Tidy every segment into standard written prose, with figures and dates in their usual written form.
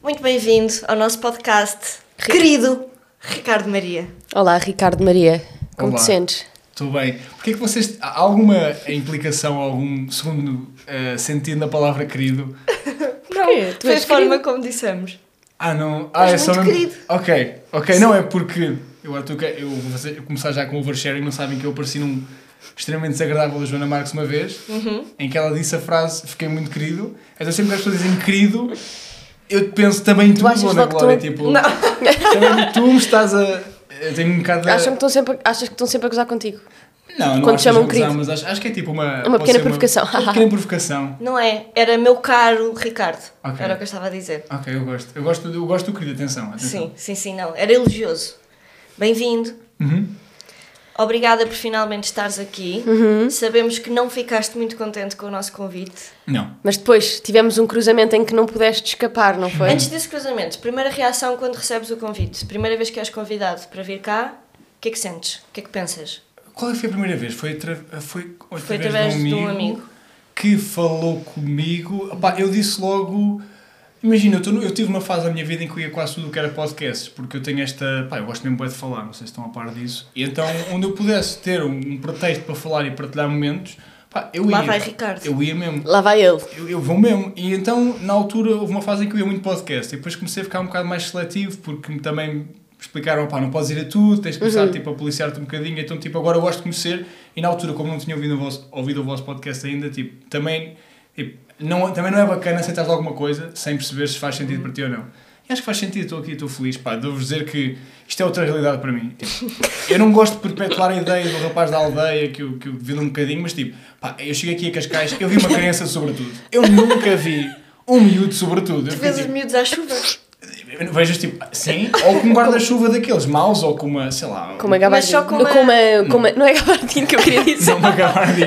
Muito bem-vindo ao nosso podcast, querido Ricardo Maria. Olá, Ricardo Maria. Como Olá. te sentes? Estou bem. Porquê que vocês... Há alguma implicação, algum segundo sentido na palavra querido? Porquê? Tu Foi a és forma querido. como dissemos. Ah, não. És É só muito mesmo... querido. Ok. Não, é porque... Eu vou começar já com o oversharing. Não sabem que eu apareci num extremamente desagradável da Joana Marques uma vez, em que ela disse a frase, fiquei muito querido. Então sempre que as pessoas dizem querido, eu penso também tu, achas Ana logo que Glória. tu- Tipo, Não. também tu me estás a... Eu tenho um bocado de... Achas que estão sempre a gozar contigo? Não quando acho chamam que gozar, querido? mas acho que é tipo uma... Uma pode pequena ser provocação. Uma pequena provocação. Não é, era meu caro Ricardo. Ok. Era o que eu estava a dizer. Ok, eu gosto do querido, atenção. Sim, não. Era elogioso. Bem-vindo. Uhum. Obrigada por finalmente estares aqui. Sabemos que não ficaste muito contente com o nosso convite. Não. Mas depois tivemos um cruzamento em que não pudeste escapar, não foi? Antes desse cruzamento, primeira reação quando recebes o convite. Primeira vez que és convidado para vir cá, o que é que sentes? O que é que pensas? Qual é que foi a primeira vez? Foi através de um amigo que falou comigo. Opá, eu disse logo... Imagina, eu tive uma fase da minha vida em que eu ia quase tudo o que era podcasts, porque eu tenho esta... Pá, eu gosto mesmo bué de falar, não sei se estão a par disso. E então, onde eu pudesse ter um pretexto para falar e partilhar momentos, pá, eu ia. Lá vai Ricardo. Eu ia mesmo. Lá vai ele. Eu vou mesmo. E então, na altura, houve uma fase em que eu ia muito podcast. E depois comecei a ficar um bocado mais seletivo, porque também explicaram, pá, não podes ir a tudo, tens de começar tipo, a policiar-te um bocadinho. Então, tipo, agora eu gosto de conhecer. E na altura, como não tinha ouvido o vosso podcast ainda, tipo, também não é bacana aceitares alguma coisa sem perceber se faz sentido para ti ou não. E acho que faz sentido, estou aqui, estou feliz. Pá, devo dizer que isto é outra realidade para mim. Tipo, eu não gosto de perpetuar a ideia do rapaz da aldeia que eu vi um bocadinho, mas tipo, pá, eu cheguei aqui a Cascais, eu vi uma criança sobretudo. Eu nunca vi um miúdo sobretudo. Tu vês os miúdos à chuva? Vejas tipo, sim, ou com um guarda-chuva daqueles maus, ou com uma, sei lá... Com uma gabardina. só com uma- Não é gabardina que eu queria dizer. Não, uma gabardina.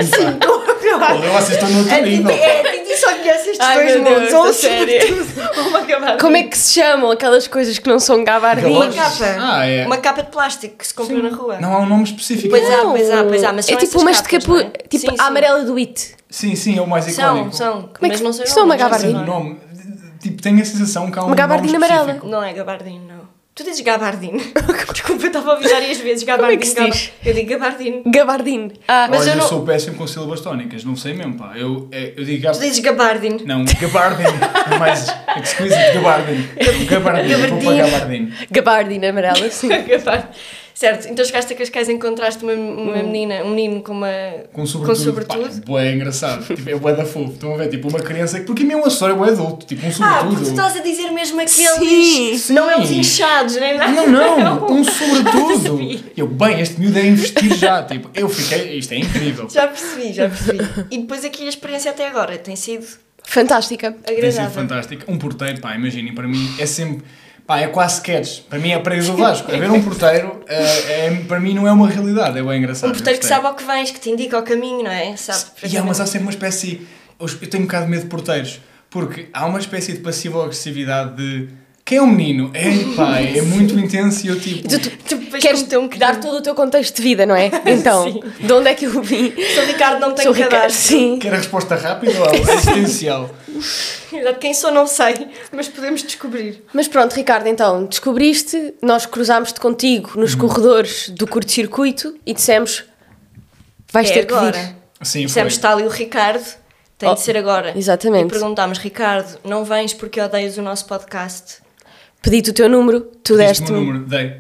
Vocês estão no outro nível. E só conheces estes Ai, dois meu Deus, mundos. a Ou sério. uma gabardina. Como é que se chamam aquelas coisas que não são gabardinas? Uma capa. Ah, é. Uma capa de plástico que se compra na rua. Não há um nome específico. Pois há, mas são É tipo essas umas de capas, capu... não é? Tipo Sim, a amarela do IT. Sim, é o mais icónico. São. Como é que mas não sei isso é uma o nome, não sei o gabardina? Sim, nome. nome. Tipo, tenho a sensação que há um Uma gabardina nome amarela. específico. Não é gabardino, não. Tu dizes gabardino. Desculpa, eu estava a ouvir várias vezes gabardino. Como é que se diz? Eu digo gabardino. Gabardine. Mas Olha, eu eu não- sou péssimo com sílabas tónicas, não sei mesmo, pá. Eu digo Tu dizes gabardino. Não, gabardine. É mais exquisite, gabardine. Gabardine, vou para gabardine. Gabardine amarela, sim. Gabardino. Certo, então chegaste a Cascais e encontraste uma menina, um menino com uma... Com sobretudo. Pá, bué engraçado. Tipo, é bué da fofo. Estão a ver, tipo, uma criança... Porque mesmo a história é bué adulto. Tipo, um Ah, porque tu sobretudo. estás a dizer mesmo aqueles... Sim. Não é os inchados, nem nada. Não, um sobretudo. Percebi. Eu, bem, este miúdo é investir já. Tipo, eu fiquei... Isto é incrível. Já percebi. E depois aqui a experiência até agora tem sido Fantástica. Tem sido agradável. fantástico. Um porteiro, pá, imaginem, para mim é sempre... Pá, é quase sketch. Para mim é Praia do Vasco. Haver um porteiro, para mim não é uma realidade. É bem engraçado. Um porteiro que Eu gostei. sabe ao que vens, que te indica o caminho, não é? Sabe Mas há sempre uma espécie... Eu tenho um bocado de medo de porteiros. Porque há uma espécie de passiva-agressividade de... Quem é um menino? É muito intenso e eu tipo... Tu depois Queres cometer um dar todo o teu contexto de vida, não é? Então, Sim. de onde é que eu vim? Sou Ricardo, não tenho Sou Ricardo. cadastro. Sim. Quer a resposta rápida ou existencial? Exato, quem sou não sei, mas podemos descobrir. Mas pronto, Ricardo, então, descobriste, nós cruzámos-te contigo nos corredores do curto-circuito e dissemos, vais ter que agora. vir. Sim, foi. Dissemos, está ali o Ricardo, tem Oh, de ser agora. exatamente. E perguntámos, Ricardo, não vens porque odeias o nosso podcast? Pedi-te o teu número, tu Diste-me deste-me. o número. Dei.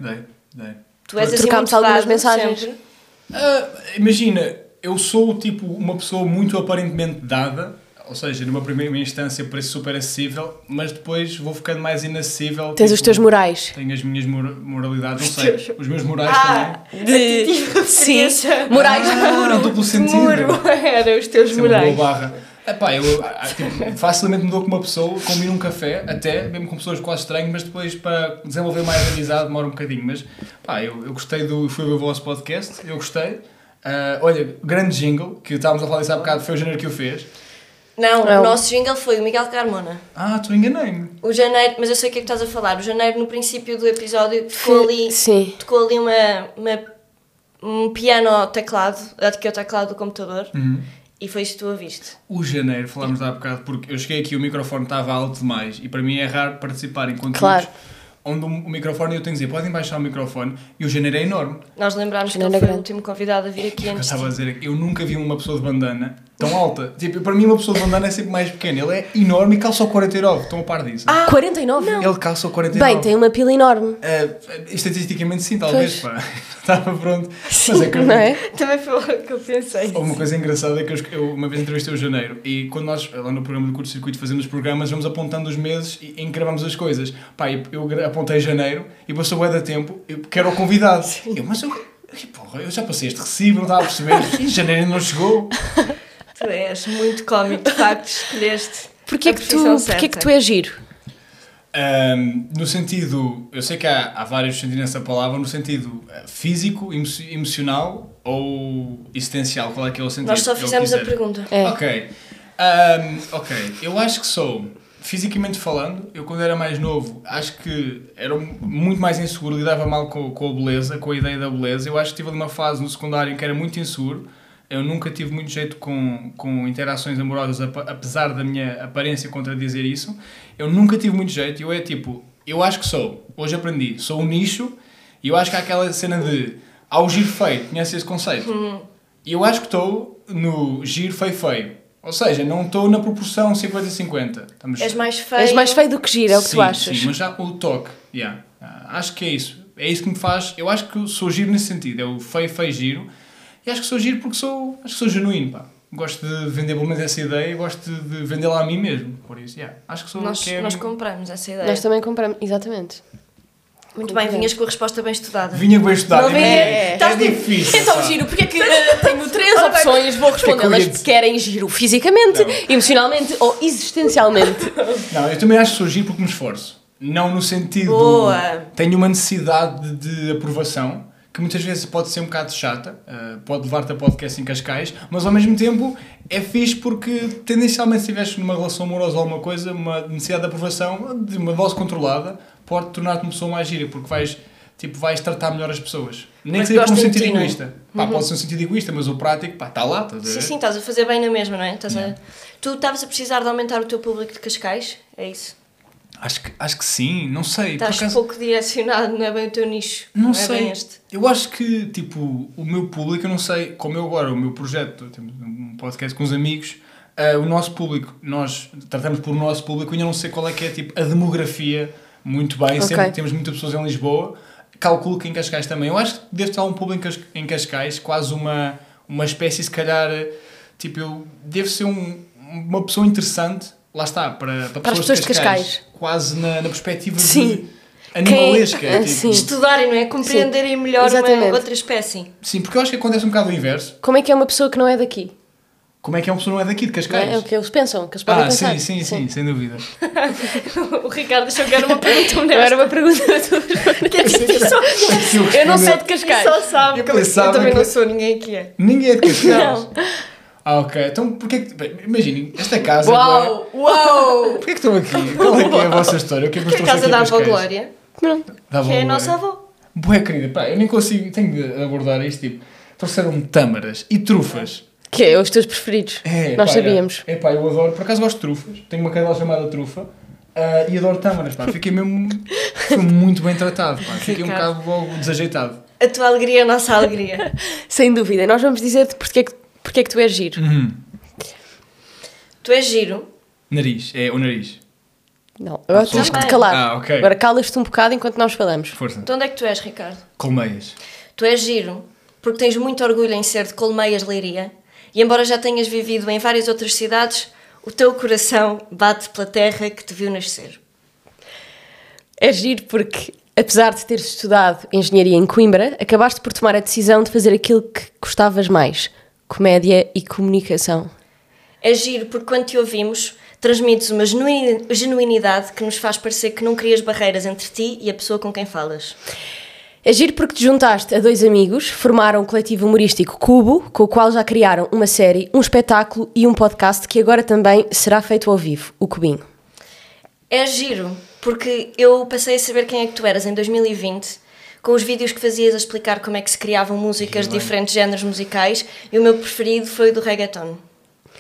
Tu és assim Trocámos muito algumas dado, mensagens. sempre. Imagina, eu sou tipo uma pessoa muito aparentemente dada, ou seja, numa primeira instância parece super acessível, mas depois vou ficando mais inacessível. Tens tipo, os teus morais. Tenho as minhas moralidades, Os não sei. teus. Os meus morais Sim, referência. morais de também. muro. Duplo sentido. Muro, era os teus Isso é uma boa morais. barra. Epá, eu tipo, facilmente me dou com uma pessoa, combino um café, até, mesmo com pessoas quase estranhas, mas depois para desenvolver mais amizade demora um bocadinho. Mas pá, eu gostei fui ver o vosso podcast, eu gostei. Olha, grande jingle, que estávamos a falar disso há bocado, foi o Janeiro que o fez. Não, Não. o nosso jingle foi o Miguel Carmona. Tu enganei-me. O Janeiro, mas eu sei o que é que estás a falar. O Janeiro, no princípio do episódio, tocou ali Sim. um piano ao teclado, que é o teclado do computador, E foi isso que tu ouviste. O janeiro, falámos de há bocado, porque eu cheguei aqui e o microfone estava alto demais e para mim é raro participar em conteúdos Claro. onde o microfone, eu tenho que dizer, podem baixar o microfone, e o janeiro é enorme. Nós lembrámos que Janeiro ele é foi o grande. último convidado a vir aqui Eu antes. estava a dizer, eu nunca vi uma pessoa de bandana tão alta. Tipo, para mim uma pessoa de bandana é sempre mais pequena. Ele é enorme e calça o 49, estão a par disso? 49? Ele calça o 49. Bem, tem uma pila enorme. Estatisticamente sim, talvez, Pois. pá. Estava pronto. Sim, Mas é que eu- não é? Também foi o que eu pensei. Uma coisa engraçada é que eu uma vez entrevistei o Janeiro e quando nós, lá no programa do Curto Circuito, fazemos os programas, vamos apontando os meses em que gravamos as coisas. Pá, eu apontei Janeiro e passou bué de tempo, que era o convidado. Mas porra, eu já passei este recibo, não estava a perceber. E Janeiro ainda não chegou. Tu és muito cómico, de facto, escolheste Porquê a que profissão porquê que certa. tu és giro? No sentido, eu sei que há vários sentidos nessa palavra, no sentido físico, emocional ou existencial, qual é que é o sentido? Nós só É o que fizemos a quiser. pergunta. É. Ok, eu acho que sou, fisicamente falando, eu quando era mais novo, acho que era muito mais inseguro, lidava mal com a beleza, com a ideia da beleza. Eu acho que tive ali uma fase no secundário em que era muito inseguro. Eu nunca tive muito jeito com interações amorosas, apesar da minha aparência contradizer isso. Eu nunca tive muito jeito. Eu acho que sou. Hoje aprendi. Sou um nicho e eu acho que há aquela cena de ao giro feio. Conhece esse conceito? E eu acho que estou no giro feio. Ou seja, não estou na proporção 50-50. És mais feio. És mais feio do que giro, é o que Sim, tu achas. Sim, mas já com o toque. Acho que é isso. É isso que me faz... Eu acho que eu sou giro nesse sentido. É o feio, giro. E acho que sou giro porque acho que sou genuíno, pá. Gosto de vender pelo menos essa ideia e gosto de vendê-la a mim mesmo. Por isso, acho que sou... Nós compramos essa ideia. Nós também compramos, exatamente. Muito bem, vinhas com a resposta bem estudada. Vinha bem estudado. Não vinha- É Estás tipo, difícil. Então, pá. giro, porque é que tenho três opções, vou respondê-las. Porque eu ia- Querem giro fisicamente, emocionalmente ou existencialmente? Não, eu também acho que sou giro porque me esforço. Não no sentido... Boa. Tenho uma necessidade de aprovação, que muitas vezes pode ser um bocado chata, pode levar-te a podcast em Cascais, mas ao mesmo tempo é fixe porque tendencialmente se estiveres numa relação amorosa ou alguma coisa, uma necessidade de aprovação, de uma dose controlada, pode tornar-te uma pessoa mais gira, porque vais tratar melhor as pessoas. Nem Mas que seja por um gostem de sentido ti, não é? egoísta. Pá, pode ser um sentido egoísta, mas o prático, pá, está lá, estás a ver? Sim, estás a fazer bem na mesma, não é? Tu estavas a precisar de aumentar o teu público de Cascais? É isso? Acho que sim, não sei. Estás por acaso, pouco direcionado, não é bem o teu nicho. não é sei. bem este. Eu acho que, o meu público, eu não sei, como eu agora, o meu projeto, temos um podcast com os amigos, o nosso público, nós tratamos por o nosso público, ainda não sei qual é que é, a demografia, muito bem, Ok. sempre temos muitas pessoas em Lisboa, calculo que em Cascais também. Eu acho que deve estar um público em Cascais, quase uma espécie, se calhar, eu devo ser uma pessoa interessante, lá está, para pessoas de Cascais. quase na perspectiva Sim. de animalesca. Sim. Estudarem, não é? Compreenderem melhor uma Exatamente. outra espécie. Sim, porque eu acho que acontece um bocado o inverso. Como é que é uma pessoa que não é daqui? Como é que é uma pessoa que não é daqui, de Não Cascais? é? É o que eles pensam, que eles podem pensar. Sim, sem dúvida. O Ricardo achou que era uma pergunta Não honesta. era uma pergunta tua. Que é tipo, só- Eu não sei de Cascais. Só sabe. Eu Eu pensava também que- não sou ninguém que é. Ninguém é de Cascais. Não. Ok. Então porquê que... bem, imaginem, esta casa... Uau! Uau! Porquê que estão aqui? Qual é que é a vossa história? O que é que vos Que é a trouxe casa aqui da a avó Cascais? Glória, Da avó que é a Glória. nossa avó. Bué, querida, pá, eu nem consigo... Tenho de abordar isto, trouxeram-me tâmaras e trufas. Que é os teus preferidos. Nós pá, sabíamos. É pá, eu adoro... Por acaso gosto de trufas. Tenho uma cadela chamada trufa. E adoro tâmaras, pá. Fiquei mesmo... Fui muito bem tratado, pá. Fiquei um Ricardo. bocado logo desajeitado. A tua alegria é a nossa alegria. Sem dúvida. Nós vamos dizer-te porque é que tu és giro. Tu és giro. Nariz. É o nariz. Não, agora tens que te calar. Ah, ok. Agora calas-te um bocado enquanto nós falamos. Força. De onde é que tu és, Ricardo? Colmeias. Tu és giro porque tens muito orgulho em ser de Colmeias, Leiria, e embora já tenhas vivido em várias outras cidades, o teu coração bate pela terra que te viu nascer. És giro porque, apesar de teres estudado engenharia em Coimbra, acabaste por tomar a decisão de fazer aquilo que gostavas mais: comédia e comunicação. É giro porque quando te ouvimos, transmites uma genuinidade que nos faz parecer que não crias barreiras entre ti e a pessoa com quem falas. É giro porque te juntaste a dois amigos, formaram o coletivo humorístico Cubo, com o qual já criaram uma série, um espetáculo e um podcast que agora também será feito ao vivo, o Cubinho. É giro porque eu passei a saber quem é que tu eras em 2020, com os vídeos que fazias a explicar como é que se criavam músicas de bem. diferentes géneros musicais, e o meu preferido foi o do reggaeton.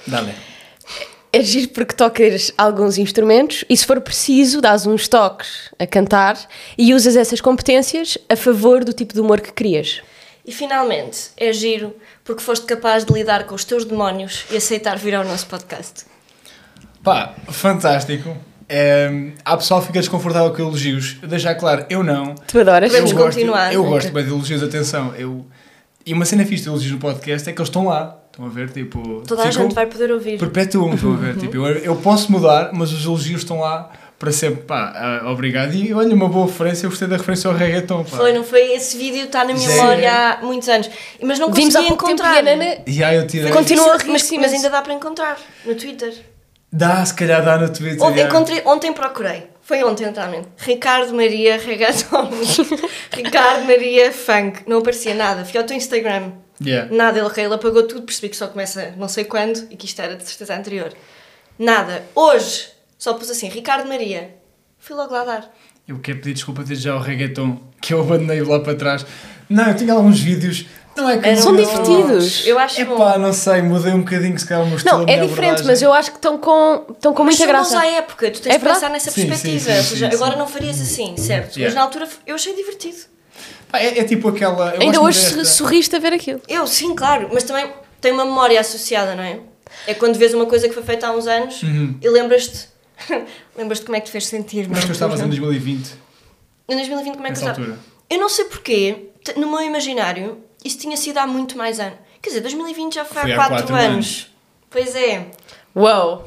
Dá-lhe. É giro porque tocas alguns instrumentos e, se for preciso, dás uns toques a cantar e usas essas competências a favor do tipo de humor que crias. E finalmente, é giro porque foste capaz de lidar com os teus demónios e aceitar vir ao nosso podcast. Pá, fantástico. Há pessoal que fica desconfortável com elogios. Deixar claro, eu não. Tu adoras? Podemos Eu continuar. Eu gosto bem de elogios, atenção. E uma cena fixe de elogios no podcast é que eles estão lá. Estão a ver, tipo... Toda a gente vai poder ouvir. Perpetuam, estão a ver. Tipo, eu posso mudar, mas os elogios estão lá para sempre. Pá, obrigado. E olha, uma boa referência. Eu gostei da referência ao reggaeton. Pá. Não foi? Esse vídeo está na minha memória há muitos anos. Mas não Vimos há consegui pouco tempo encontrar. e a Nana Eu tirei. continua a rir Mas ainda dá para encontrar no Twitter. Dá, se calhar dá no Twitter. Ontem procurei. Foi ontem, totalmente. Ricardo Maria Reggaeton. Ricardo Maria Funk. Não aparecia nada. Fui ao teu Instagram. Yeah. Nada. Ele apagou tudo. Percebi que só começa não sei quando e que isto era de certeza anterior. Nada. Hoje só pus assim, Ricardo Maria. Fui logo lá dar. Eu quero pedir desculpa desde já ao reggaeton, que eu abandonei lá para trás. Não, eu tinha alguns vídeos. Não é que São não, divertidos. Eu acho bom. Epá, não sei, mudei um bocadinho se calhar o meu estilo. Não, a minha é diferente, abordagem. mas eu acho que estão com Mas muita são bons graça. à época. Tu tens É de pensar verdade? nessa Sim, perspectiva. sim, Ou seja, sim. agora não farias assim, certo? Yeah. Mas na altura eu achei divertido. Pá, é tipo aquela... eu Ainda gosto hoje desta. sorriste a ver aquilo. Eu, sim, claro. Mas também tem uma memória associada, não é? É quando vês uma coisa que foi feita há uns anos e lembras-te... lembras-te como é que te fez sentir. Como é que tu estavas em 2020, Em 2020 como é que eu nessa estava? altura? Eu não sei porquê, no meu imaginário, isso tinha sido há muito mais anos. Quer dizer, 2020 já foi Foi há há 4 4 anos. Pois é. Uau!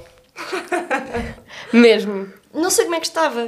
Mesmo. Não sei como é que estava.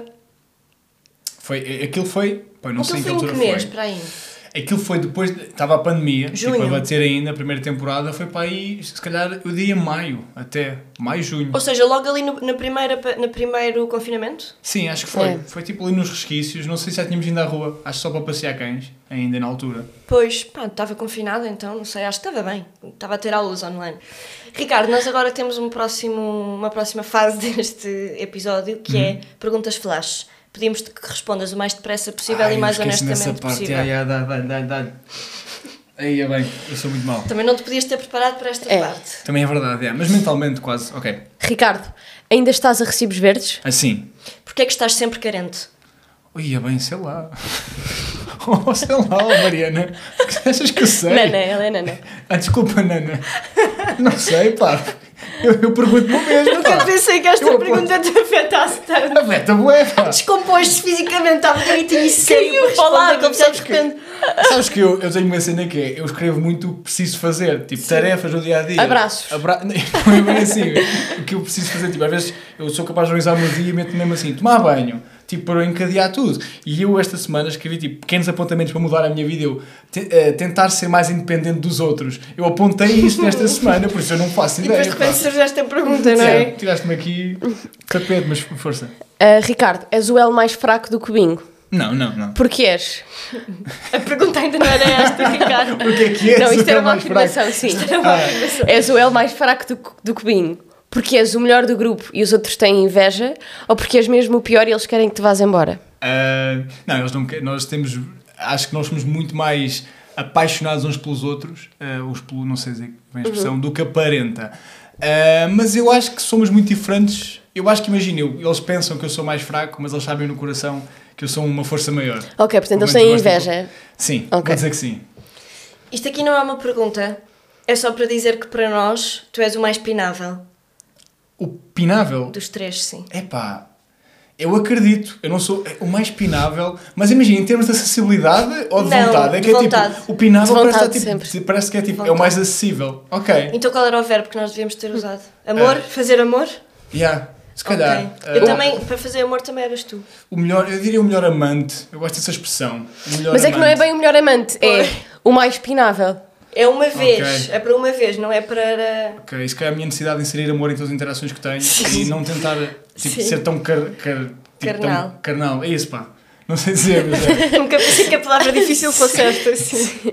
Aquilo foi... Pá, não sei em que Aquilo foi em altura que mês? foi. Para aí. Aquilo foi depois... Estava a pandemia. Junho. Tipo, a bater ainda, a primeira temporada. Foi para aí, se calhar, eu diria maio. Até maio, junho. Ou seja, logo ali no primeiro confinamento? Sim, acho que foi. É. Foi tipo ali nos resquícios. Não sei se já tínhamos ido à rua. Acho que só para passear cães. Ainda na altura. Pois, pá, estava confinada, então, não sei, acho que estava bem. Estava a ter aulas online. Ricardo, nós agora temos uma próxima fase deste episódio, que é perguntas flash. Pedimos-te que respondas o mais depressa possível e mais honestamente possível. Dá. Aí é bem, eu sou muito mau. Também não te podias ter preparado para esta parte. Também é verdade, mas mentalmente quase, ok. Ricardo, ainda estás a recibos verdes? Assim. Porquê é que estás sempre carente? Ui, é bem, sei lá. Sei lá, Mariana. Achas que eu sei? Nana, ela é Nana. Desculpa, Nana. Não sei, pá. Eu pergunto-me o mesmo, Nunca pá. pensei que esta pergunta te afetasse tanto. Afeta bué, pá. Descompostes fisicamente, estava direitinho e sério Caiu para para o lado, responder, como sabes de que- repente. Sabes que eu tenho uma cena que é, eu escrevo muito o que preciso fazer, tipo tarefas do dia-a-dia. Abraços. Não é bem assim, o que eu preciso fazer, tipo, às vezes eu sou capaz de organizar o meu dia e meto mesmo assim, tomar banho, tipo, para eu encadear tudo. E eu esta semana escrevi, tipo, pequenos apontamentos para mudar a minha vida, eu tentar ser mais independente dos outros. Eu apontei isto nesta semana, por isso eu não faço E ideia. depois de repente surge esta pergunta, não Sim, é? tiraste-me aqui tapete, mas força. Ricardo, és o L mais fraco do cubinho. Não. Porquê és? A pergunta ainda não era esta, Ricardo. Porque é que és Não, isto o era uma mais fraco? afirmação, sim. És o L mais fraco do cubinho. Porque és o melhor do grupo e os outros têm inveja? Ou porque és mesmo o pior e eles querem que te vás embora? Não, eles não querem. Nós temos. Acho que nós somos muito mais apaixonados uns pelos outros, não sei dizer bem a expressão, do que aparenta. Mas eu acho que somos muito diferentes. Eu acho que, imagina, eles pensam que eu sou mais fraco, mas eles sabem no coração que eu sou uma força maior. Ok, portanto eles Pelo menos têm gostam inveja. Sim, Ok. vou dizer que sim. Isto aqui não é uma pergunta, é só para dizer que para nós tu és o mais pinável O pinável. dos três, sim. Epá, eu acredito, eu não sou o mais pinável, mas imagina, em termos de acessibilidade ou de Não, vontade, é de que é vontade. tipo, o pinável De parece, vontade, estar, tipo, sempre. parece que é tipo, é o Vontade. mais acessível. Ok, Então qual era o verbo que nós devíamos ter usado? Amor? Fazer amor? yeah, se calhar. Ok. Eu também, para fazer amor também eras tu. O melhor, eu diria o melhor amante, eu gosto dessa expressão. O melhor Mas é que não é amante. bem o melhor amante, é o mais pinável. É uma vez, Ok. é para uma vez, não é para... Ok, isso que é a minha necessidade de inserir amor em todas as interações que tenho e não tentar tipo, Sim. ser tão Carnal. tão carnal. É isso, pá. Não sei dizer, mas é. Nunca pensei que a palavra difícil fosse esta, assim.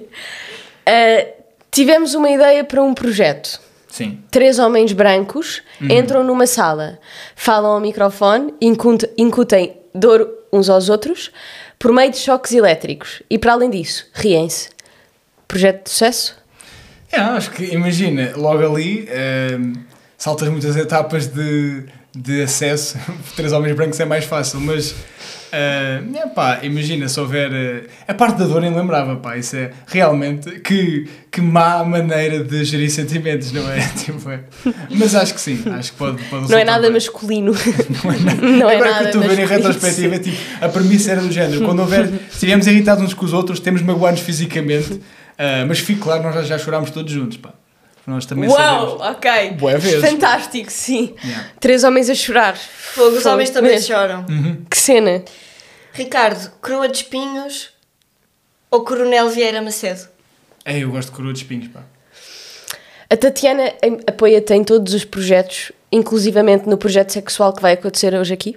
Tivemos uma ideia para um projeto. Sim. 3 homens brancos entram numa sala, falam ao microfone, incutem dor uns aos outros por meio de choques elétricos e, para além disso, riem-se. Projeto de sucesso? Acho que, imagina, logo ali, saltas muitas etapas de acesso. 3 homens brancos é mais fácil, mas pá, imagina se houver a parte da dor, nem lembrava, pá, isso é realmente que má maneira de gerir sentimentos, não é? Tipo, mas acho que sim, acho que pode Não é nada bem. masculino. Não é nada. Não é Agora nada que eu estou a ver em masculino, retrospectiva, tipo, a premissa era do género, quando houver, se estivermos irritados uns com os outros, temos magoados fisicamente, mas fique claro, nós já chorámos todos juntos, pá. Nós também Uau, sabemos. ok. Bué vezes. Fantástico, sim. Yeah. 3 homens a chorar. Fogo, os homens também mesmo. choram. Que cena. Ricardo, Coroa de Espinhos ou Coronel Vieira Macedo? Eu gosto de coroa de espinhos, pá. A Tatiana apoia-te em todos os projetos, inclusivamente no projeto sexual que vai acontecer hoje aqui?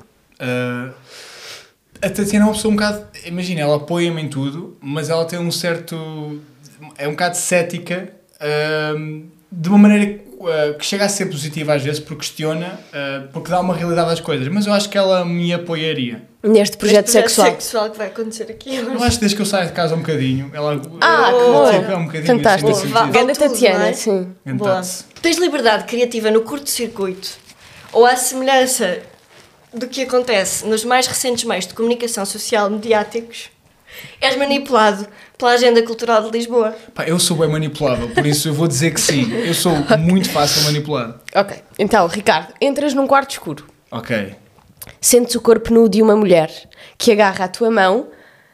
A Tatiana é uma pessoa um bocado... Imagina, ela apoia-me em tudo, mas ela tem um certo... É um bocado cética, de uma maneira que chega a ser positiva às vezes, porque questiona, porque dá uma realidade às coisas. Mas eu acho que ela me apoiaria. Neste projeto Este sexual. que vai acontecer aqui hoje. Eu acho que desde que eu saio de casa um bocadinho, ela... Que bom. tipo, é um bocadinho Fantástico. assim, nesse Vá, sentido. Ganda tudo, Tatiana, não é? sim. Boa. Então-se. Tens liberdade criativa no curto-circuito ou à semelhança do que acontece nos mais recentes meios de comunicação social mediáticos, és manipulado pela agenda cultural de Lisboa. Pá, eu sou bem manipulável, por isso eu vou dizer que sim. Eu sou muito fácil manipulado. Ok, então, Ricardo, entras num quarto escuro, Ok. sentes o corpo nu de uma mulher que agarra a tua mão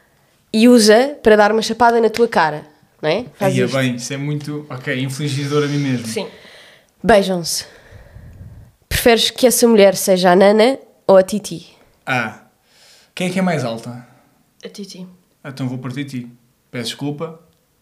e usa para dar uma chapada na tua cara, não é? Faz Aí é isto. bem, isso é muito... Ok, infligidor a mim mesmo. Sim. Beijam-se. Preferes que essa mulher seja a Nana ou a Titi? Quem é que é mais alta? A Titi. Então vou partir ti. Peço desculpa.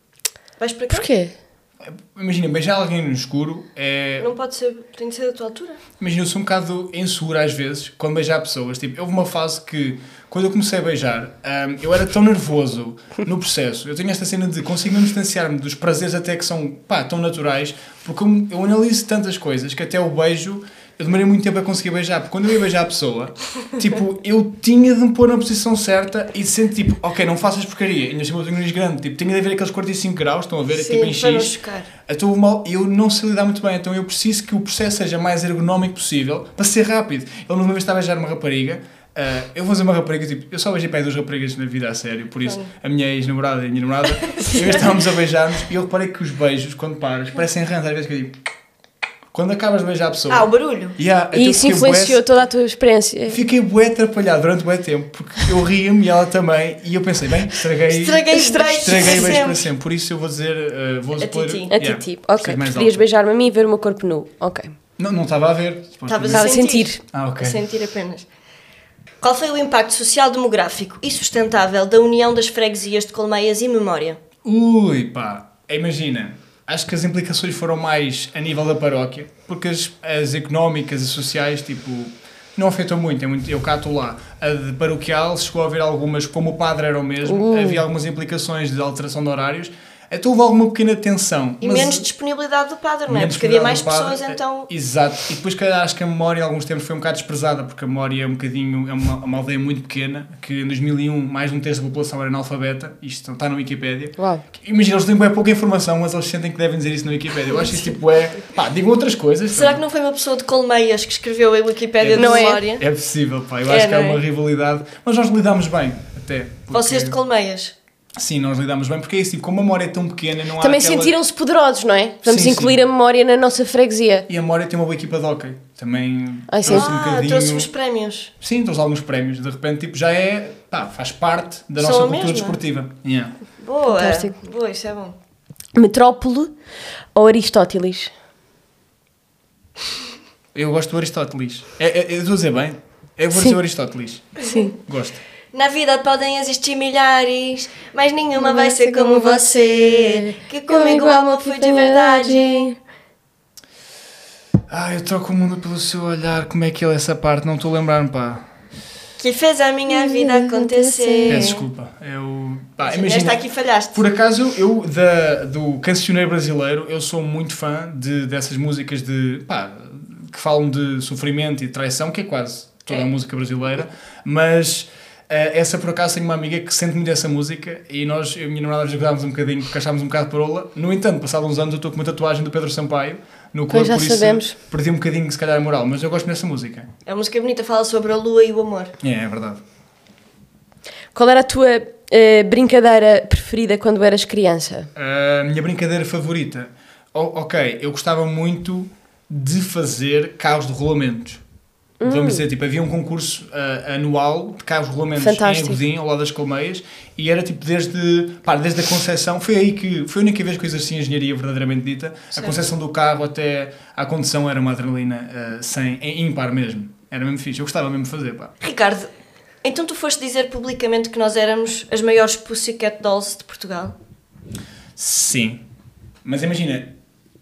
Vais para cá? Porquê? Imagina, beijar alguém no escuro é... Não pode ser, tem de ser da tua altura. Imagina, eu sou um bocado inseguro às vezes quando beijar pessoas. Tipo, houve uma fase que, quando eu comecei a beijar, eu era tão nervoso no processo. Eu tenho esta cena de conseguir mesmo distanciar-me dos prazeres até que são, pá, tão naturais, porque eu analiso tantas coisas que até o beijo... Eu demorei muito tempo a conseguir beijar, porque quando eu ia beijar a pessoa, tipo, eu tinha de me pôr na posição certa e de sentir, tipo, ok, não faças porcaria, ainda assim eu tenho um nariz grande, tipo, tenho de haver aqueles 45 graus, estão a ver, Sim, tipo em para não X. chocar. Então eu não sei lidar muito bem, então eu preciso que o processo seja mais ergonómico possível, para ser rápido. Ele uma vez estava a beijar uma rapariga, eu vou fazer uma rapariga, tipo, eu só beijei para aí 2 raparigas na vida a sério, por isso a minha ex-namorada e a minha namorada, e estávamos a beijar-nos e eu reparei que os beijos, quando paras, parecem rãs, às vezes que eu digo... Quando acabas de beijar a pessoa... O barulho. então E isso influenciou toda a tua experiência? Fiquei bué atrapalhado durante bué tempo, porque eu ria-me e ela também, e eu pensei, bem, estraguei Estraguei beijo sempre. para sempre. Por isso eu vou dizer, vou A supor... Titi. A Titi, ok. Preferias beijar-me a mim e ver o meu corpo nu. Ok. Não estava a ver. Estavas Estava a a sentir. sentir. Ok. A sentir apenas. Qual foi o impacto social, demográfico e sustentável da união das freguesias de Colmeias e Memória? Ui, pá, imagina, acho que as implicações foram mais a nível da paróquia, porque as económicas e sociais, tipo, não afetam muito, eu cá estou lá. A de paroquial chegou a haver algumas, como o padre era o mesmo, havia algumas implicações de alteração de horários, então houve alguma pequena tensão. E mas menos disponibilidade do padre, não é? menos Porque havia mais disponibilidade do pessoas, padre, então... Exato, e depois acho que a memória, há alguns tempos, foi um bocado desprezada, porque a memória é um bocadinho, é uma aldeia muito pequena, que em 2001 mais de 1/3 da população era analfabeta, isto está na Wikipédia. Uau. Imagina, eles têm bem pouca informação, mas eles sentem que devem dizer isso na Wikipédia. Eu acho isso tipo pá, digam outras coisas. Será que não foi uma pessoa de Colmeias que escreveu a Wikipédia de Não é? Memória? É possível, pá, eu acho que há não é? uma rivalidade, mas nós lidamos bem, até. Porque... Vocês de Colmeias? Sim, nós lidamos bem, porque é isso, tipo, como a memória é tão pequena, não há Também aquela... sentiram-se poderosos, não é? Vamos Sim, incluir sim. a memória na nossa freguesia. E a memória tem uma boa equipa de hóquei, também Ai, sim. trouxe um bocadinho... trouxe os prémios. Sim, trouxe alguns prémios, de repente, tipo, já é, pá, faz parte da São nossa a cultura mesma? desportiva. Yeah. Boa, Fantástico. boa, isso é bom. Metrópole ou Aristóteles? Eu gosto do Aristóteles. Eu estou a dizer bem? Eu vou Sim. dizer o Aristóteles. Sim. Gosto. Na vida podem existir milhares, mas nenhuma vai ser como você, que comigo o amor foi de verdade. Eu troco o mundo pelo seu olhar. Como é que é essa parte? Não estou a lembrar-me, pá. Que fez a minha vida acontecer. Peço desculpa. Imagina, Esta aqui falhaste. por acaso, eu do cancioneiro brasileiro, eu sou muito fã dessas músicas que falam de sofrimento e traição, que é quase toda a música brasileira, mas Essa por acaso tenho uma amiga que sente muito essa música e nós, eu e a minha namorada, jogámos um bocadinho porque achámos um bocado parola. No entanto, passados uns anos eu estou com uma tatuagem do Pedro Sampaio no corpo, já por isso sabemos. perdi um bocadinho se calhar a moral, mas eu gosto dessa música. É uma música bonita, fala sobre a lua e o amor. É verdade. Qual era a tua brincadeira preferida quando eras criança? A minha brincadeira favorita? Ok, eu gostava muito de fazer carros de rolamentos. Vamos dizer, tipo, havia um concurso anual de carros de rolamentos Fantástico. em Agodim, ao lado das Colmeias, e era tipo desde a concepção, foi a única vez que eu exerci engenharia verdadeiramente dita, a concepção do carro até à condução era uma adrenalina ímpar mesmo, era mesmo fixe, eu gostava mesmo de fazer, pá. Ricardo, então tu foste dizer publicamente que nós éramos as maiores Pussycat Dolls de Portugal? Sim, mas imagina,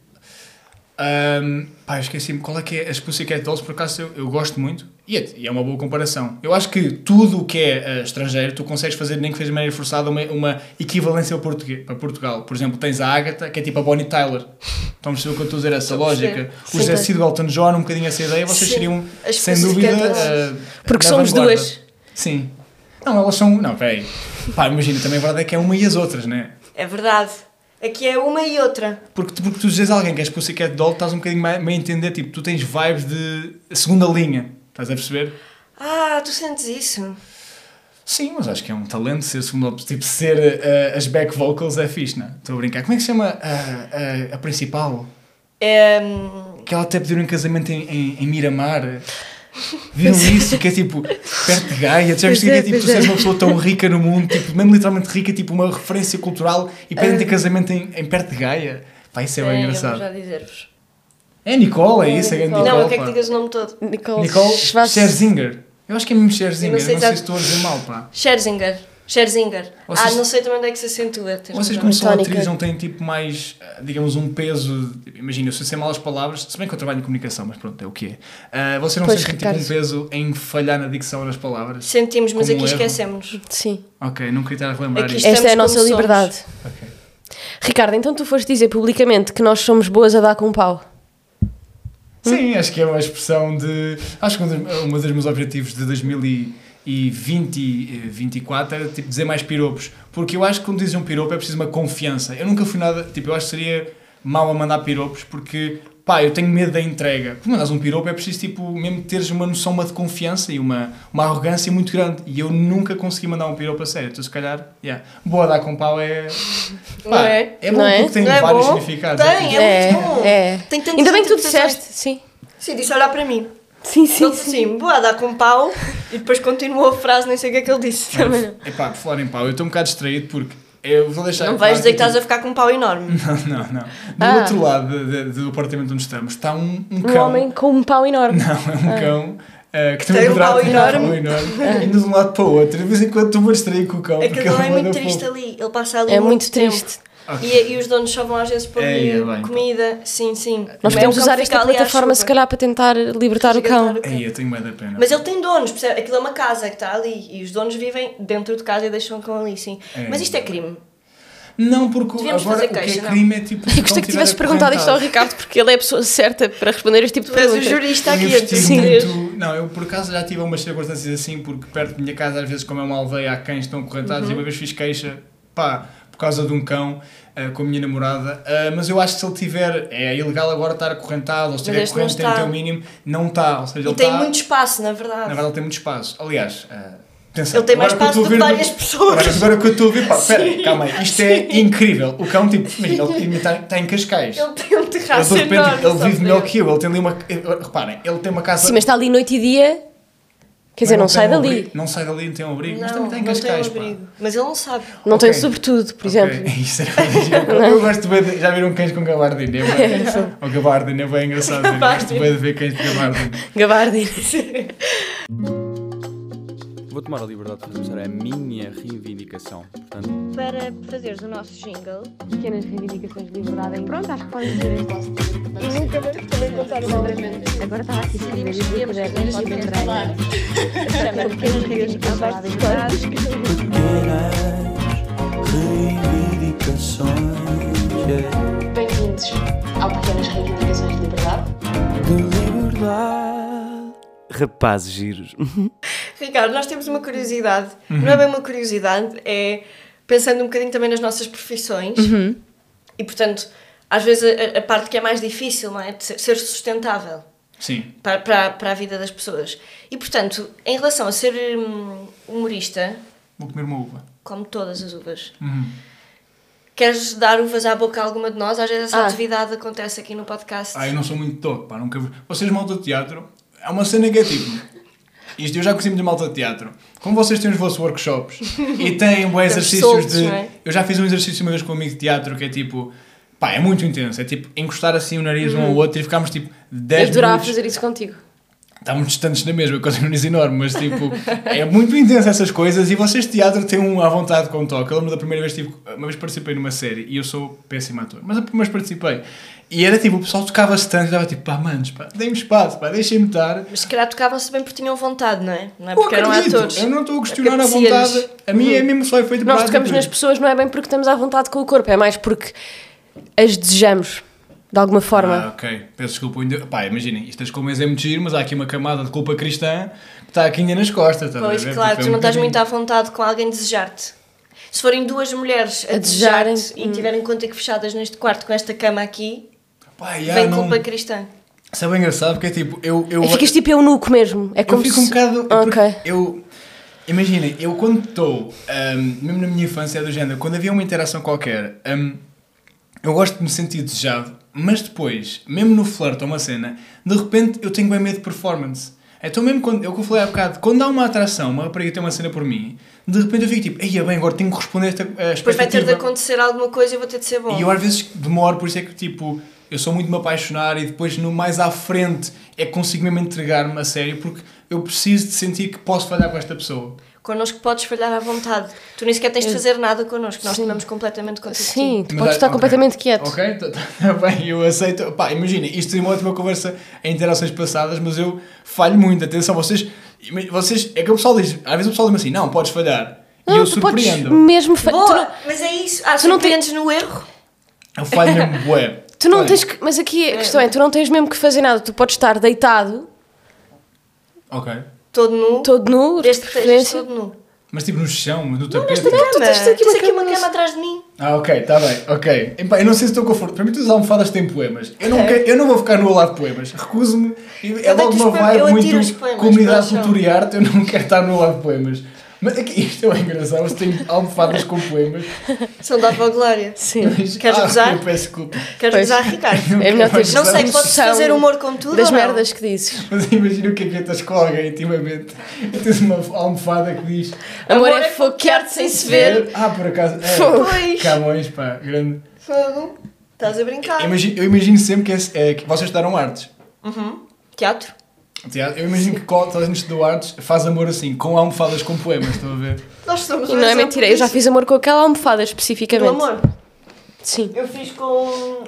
eu esqueci-me qual é que é as Pussycat Dolls, por acaso eu gosto muito e é uma boa comparação. Eu acho que tudo o que é estrangeiro tu consegues fazer, nem que seja de maneira forçada, uma equivalência para Portugal. Por exemplo, tens a Agatha, que é tipo a Bonnie Tyler. Estão a perceber o que eu estou a dizer, essa lógica. O José Cid e o Elton John, um bocadinho essa ideia, vocês seriam, As sem Pussycat dúvida, Dolls. Porque na somos vanguarda. duas. Sim. Não, elas são... Não, peraí. Pá, imagina, também a verdade é que é uma e as outras, não é? É verdade. Aqui é uma e outra. Porque tu dizes a alguém que és Pussycat Doll, estás um bocadinho meio a entender, tipo, tu tens vibes de segunda linha, estás a perceber? Ah, tu sentes isso? Sim, mas acho que é um talento ser segunda, tipo, ser as back vocals é fixe, não é? Estou a brincar. Como é que se chama a principal? Que ela até pediu em casamento em Miramar. Viram isso? Que é tipo, perto de Gaia. Já viste que é tipo, tu seres uma pessoa tão rica no mundo, tipo, mesmo literalmente rica, tipo uma referência cultural e pedem-te casamento em perto de Gaia. Pá, isso é bem engraçado. Eu vou já dizer-vos. É Nicole, é isso? É Nicole, Não, eu quero pá. que digas o nome todo. Nicole Scherzinger. Eu acho que é mesmo Scherzinger. Eu não sei Não sei se estou a dizer mal, pá. Scherzinger. Vocês- Não sei também onde é que se acentua. Tens Vocês razão. como são Tónica. atrizes não têm tipo mais, digamos, um peso, imagina, eu sei mal as palavras, se bem que eu trabalho em comunicação, mas pronto, é o que é. Vocês não Pois, sentem tipo Ricardo. um peso em falhar na dicção das palavras? Sentimos, mas Como aqui erro. esquecemos. Sim. Ok, não queria estar a relembrar Aqui isto. Estamos Esta é a nossa como somos. liberdade. Ok. Ricardo, então tu foste dizer publicamente que nós somos boas a dar com pau. Sim, acho que é uma expressão de... Acho que um dos meus objetivos de 2024 era tipo dizer mais piropos, porque eu acho que quando dizes um piropo é preciso uma confiança. Eu nunca fui nada, tipo, eu acho que seria mau a mandar piropos, porque pá, eu tenho medo da entrega. Quando mandas um piropo é preciso tipo, mesmo teres uma noção de confiança e uma arrogância muito grande, e eu nunca consegui mandar um piropo a sério. Então se calhar, boa a dar com pau é... Não é? É bom Não é? porque tem Não é vários bom? significados. Tem, é muito bom. É. Tem tantas Ainda bem que tu interpretações. disseste, sim. Sim, disse olhar para mim. Sim, sim, Ele disse assim, boa, dá com pau. E depois continuou a frase, nem sei o que é que ele disse. Também não. Epá, por falar em pau, eu estou um bocado distraído porque eu vou deixar... Não vais dizer que estás a ficar com um pau enorme. Não. Do outro lado do apartamento onde estamos está um Um cão. homem com um pau enorme. Não, é um cão que Tem um pau enorme. Indo de um lado para o outro. De vez em quando estou-me a distrair com o cão. É que porque ele é um muito anda triste fofo. ali. Ele passa ali É muito muito tempo. triste. Ok. E os donos só vão às vezes para Ei, ali bem, comida. Sim. Nós É podemos um cão usar que esta fica ali à plataforma chuva. se calhar para tentar libertar o cão. Ei, eu tenho medo da pena. Mas ele tem donos, percebe? Aquilo é uma casa que está ali e os donos vivem dentro de casa e deixam o cão ali, sim. É. Mas isto é crime. Não, porque Devíamos agora fazer o que queixa, é não? crime é tipo... Eu gostei que tivesses perguntado isto ao Ricardo, porque ele é a pessoa certa para responder este tipo de Tu és o perguntas. jurista Eu aqui a investigo decidir. muito... Não, eu por acaso já tive umas circunstâncias assim, porque perto da minha casa, às vezes, como é uma aldeia, há cães que estão acorrentados, e uma vez fiz queixa, pá, por causa de um cão, com a minha namorada, mas eu acho que se ele tiver... É ilegal agora estar acorrentado, ou se estiver este não corrente tem que ter está. o mínimo, não está, ou seja, E ele tem está... muito espaço, na Na verdade. verdade ele tem muito espaço. Aliás, atenção, Ele tem mais agora que eu espaço estou a do que ver- várias pessoas. Agora que eu estou a ver, pá, espera, calma aí, isto é incrível. O cão, tipo, imagina, ele está em Cascais. Ele tem um Ele, terraço de repente, enorme. ele só vive para melhor ele. que eu. Ele tem ali uma... Reparem, ele tem uma casa... Sim, mas está ali noite e dia. Quer dizer, não tem sai um dali. abrigo. Não sai dali, não tem um abrigo. Mas também Não, está em não tem Cascais, um pá. abrigo. Mas ele não sabe. Não tem Ok. sobretudo, por Ok, exemplo. Isso é eu gosto bem de... Já viram cães com gabardina? Ou gabardina, é bem engraçado. Eu gosto bem de ver cães de gabardina. Gabardine. Vou tomar a liberdade de fazer a minha reivindicação. Portanto, Para fazeres o nosso jingle. Pequenas reivindicações de liberdade. Pronto, acho que podem dizer. E nunca mais também contar o nome. Agora estava aqui a escrever e Podemos falar. Chama pequenas reivindicações de liberdade. Reivindicações, yeah. Bem-vindos ao Pequenas Reivindicações de Liberdade. De liberdade. rapazes giros. Ricardo, nós temos uma curiosidade. Não é bem uma curiosidade, é pensando um bocadinho também nas nossas profissões. E, portanto, às vezes a parte que é mais difícil, não é? De ser sustentável. Sim. Para a vida das pessoas. E, portanto, em relação a ser humorista, Vou comer uma uva. como todas as uvas, queres dar uvas à boca a alguma de nós? Às vezes essa atividade acontece aqui no podcast. Eu não sou muito toque, pá, nunca vi. Vocês, malta de teatro, é uma cena que é tipo... Isto eu já conheci muita malta de teatro. Como vocês têm os vossos workshops e têm bons exercícios soltos, de... não é? Eu já fiz um exercício uma vez com um amigo de teatro que é tipo... Pá, é muito intenso. É tipo encostar assim o nariz um ao outro e ficarmos tipo 10 Eu adorava minutos... fazer isso contigo. Estamos distantes na mesma, com um nariz enorme, mas tipo... é muito intenso essas coisas e vocês de teatro têm um à vontade com toque. Eu lembro da primeira vez, tipo, uma vez participei numa série e eu sou péssimo ator. Mas participei. E era tipo, o pessoal tocava-se tanto e dava tipo, pá, manos, pá, deem-me espaço, pá, deixem-me estar. Mas se calhar tocavam-se bem porque tinham vontade, não é? Não é Pô, porque eram acredito, atores. eu não estou a questionar a Apetecia-lhes. vontade. A minha é mesmo só efeito Nós prático. tocamos nas pessoas não é bem porque estamos à vontade com o corpo, é mais porque as desejamos, de alguma forma. Ok, peço desculpa. Pá, imaginem, isto das colmeias é muito giro, mas há aqui uma camada de culpa cristã que está aqui ainda nas costas. Tá Pois, a ver? claro, Tipo, é tu não estás bocadinho. muito à vontade com alguém desejar-te. Se forem duas mulheres a desejarem, desejar-te e tiverem contigo fechadas neste quarto com esta cama aqui, Pá, vem não... culpa cristã. Isso é bem engraçado, porque é tipo, eu Ficas tipo eunuco mesmo. É como fico se... um bocado... Ok. Imaginem, eu quando estou, mesmo na minha infância é do género, quando havia uma interação qualquer, eu gosto de me sentir desejado, mas depois, mesmo no flirt ou uma cena, de repente eu tenho bem medo de performance. Então mesmo quando, eu que eu falei há bocado, quando há uma atração, uma rapariga tem uma cena por mim, de repente eu fico tipo, ei, bem, agora tenho que responder a esta expectativa. Depois vai ter de acontecer alguma coisa e eu vou ter de ser bom. E eu às vezes demoro, por isso é que tipo, eu sou muito me apaixonar e depois no mais à frente é que consigo mesmo entregar-me a sério, porque eu preciso de sentir que posso falhar com esta pessoa. Connosco podes falhar à vontade. Tu nem sequer tens de fazer nada connosco. Nós tomamos completamente conta de ti. Sim, tu Mas podes estar ok. completamente quieto. Ok, está bem, eu aceito. Pá, imagina, isto é uma ótima conversa em interações passadas, mas eu falho muito. Atenção, vocês é que o pessoal diz, às vezes o pessoal diz assim, não, podes falhar. E eu tu podes surpreendo. mesmo... Boa, mas é isso. tu não surpreendes no erro. Eu falho mesmo, bué. Tu não Olha, tens que... Mas aqui a questão é, tu não tens mesmo que fazer nada. Tu podes estar deitado, Ok. Todo nu. todo nu, de Desde que estejas preferência. todo nu. Mas tipo no chão, no tapete. tu tens aqui uma Tens aqui uma cama cama atrás de mim. Ok, está bem, ok. Epá, eu não sei se estou confortável. Para mim, todas as almofadas têm poemas. Eu não vou ficar no lado de poemas. Recuso-me. É Eu logo deito uma os poemas, eu vibe atiro os muito poemas comunidade para o chão. cultura e arte. Eu não quero estar no lado de poemas. Mas aqui, isto é engraçado. Você tem almofadas com poemas. São da avó Glória. Sim. Queres gozar? Eu peço desculpa. Queres Pois. gozar, Ricardo? É melhor teres Não sei, podes noção fazer humor com tudo das ou não? merdas que dizes. Mas imagina o que é estás com alguém intimamente. E tens uma almofada que diz... Amor é fogo que arde sem se ver. Por acaso... Pois. Camões, pá, grande. Fogo. Estás a brincar. Eu imagino sempre que vocês estudaram artes. Teatro. Eu imagino que toda a gente estudou artes faz amor assim, com almofadas com poemas, estão a ver? Nós somos E um não é exemplo mentira, eu já disso. fiz amor com aquela almofada Do especificamente. amor. Sim. Eu fiz com...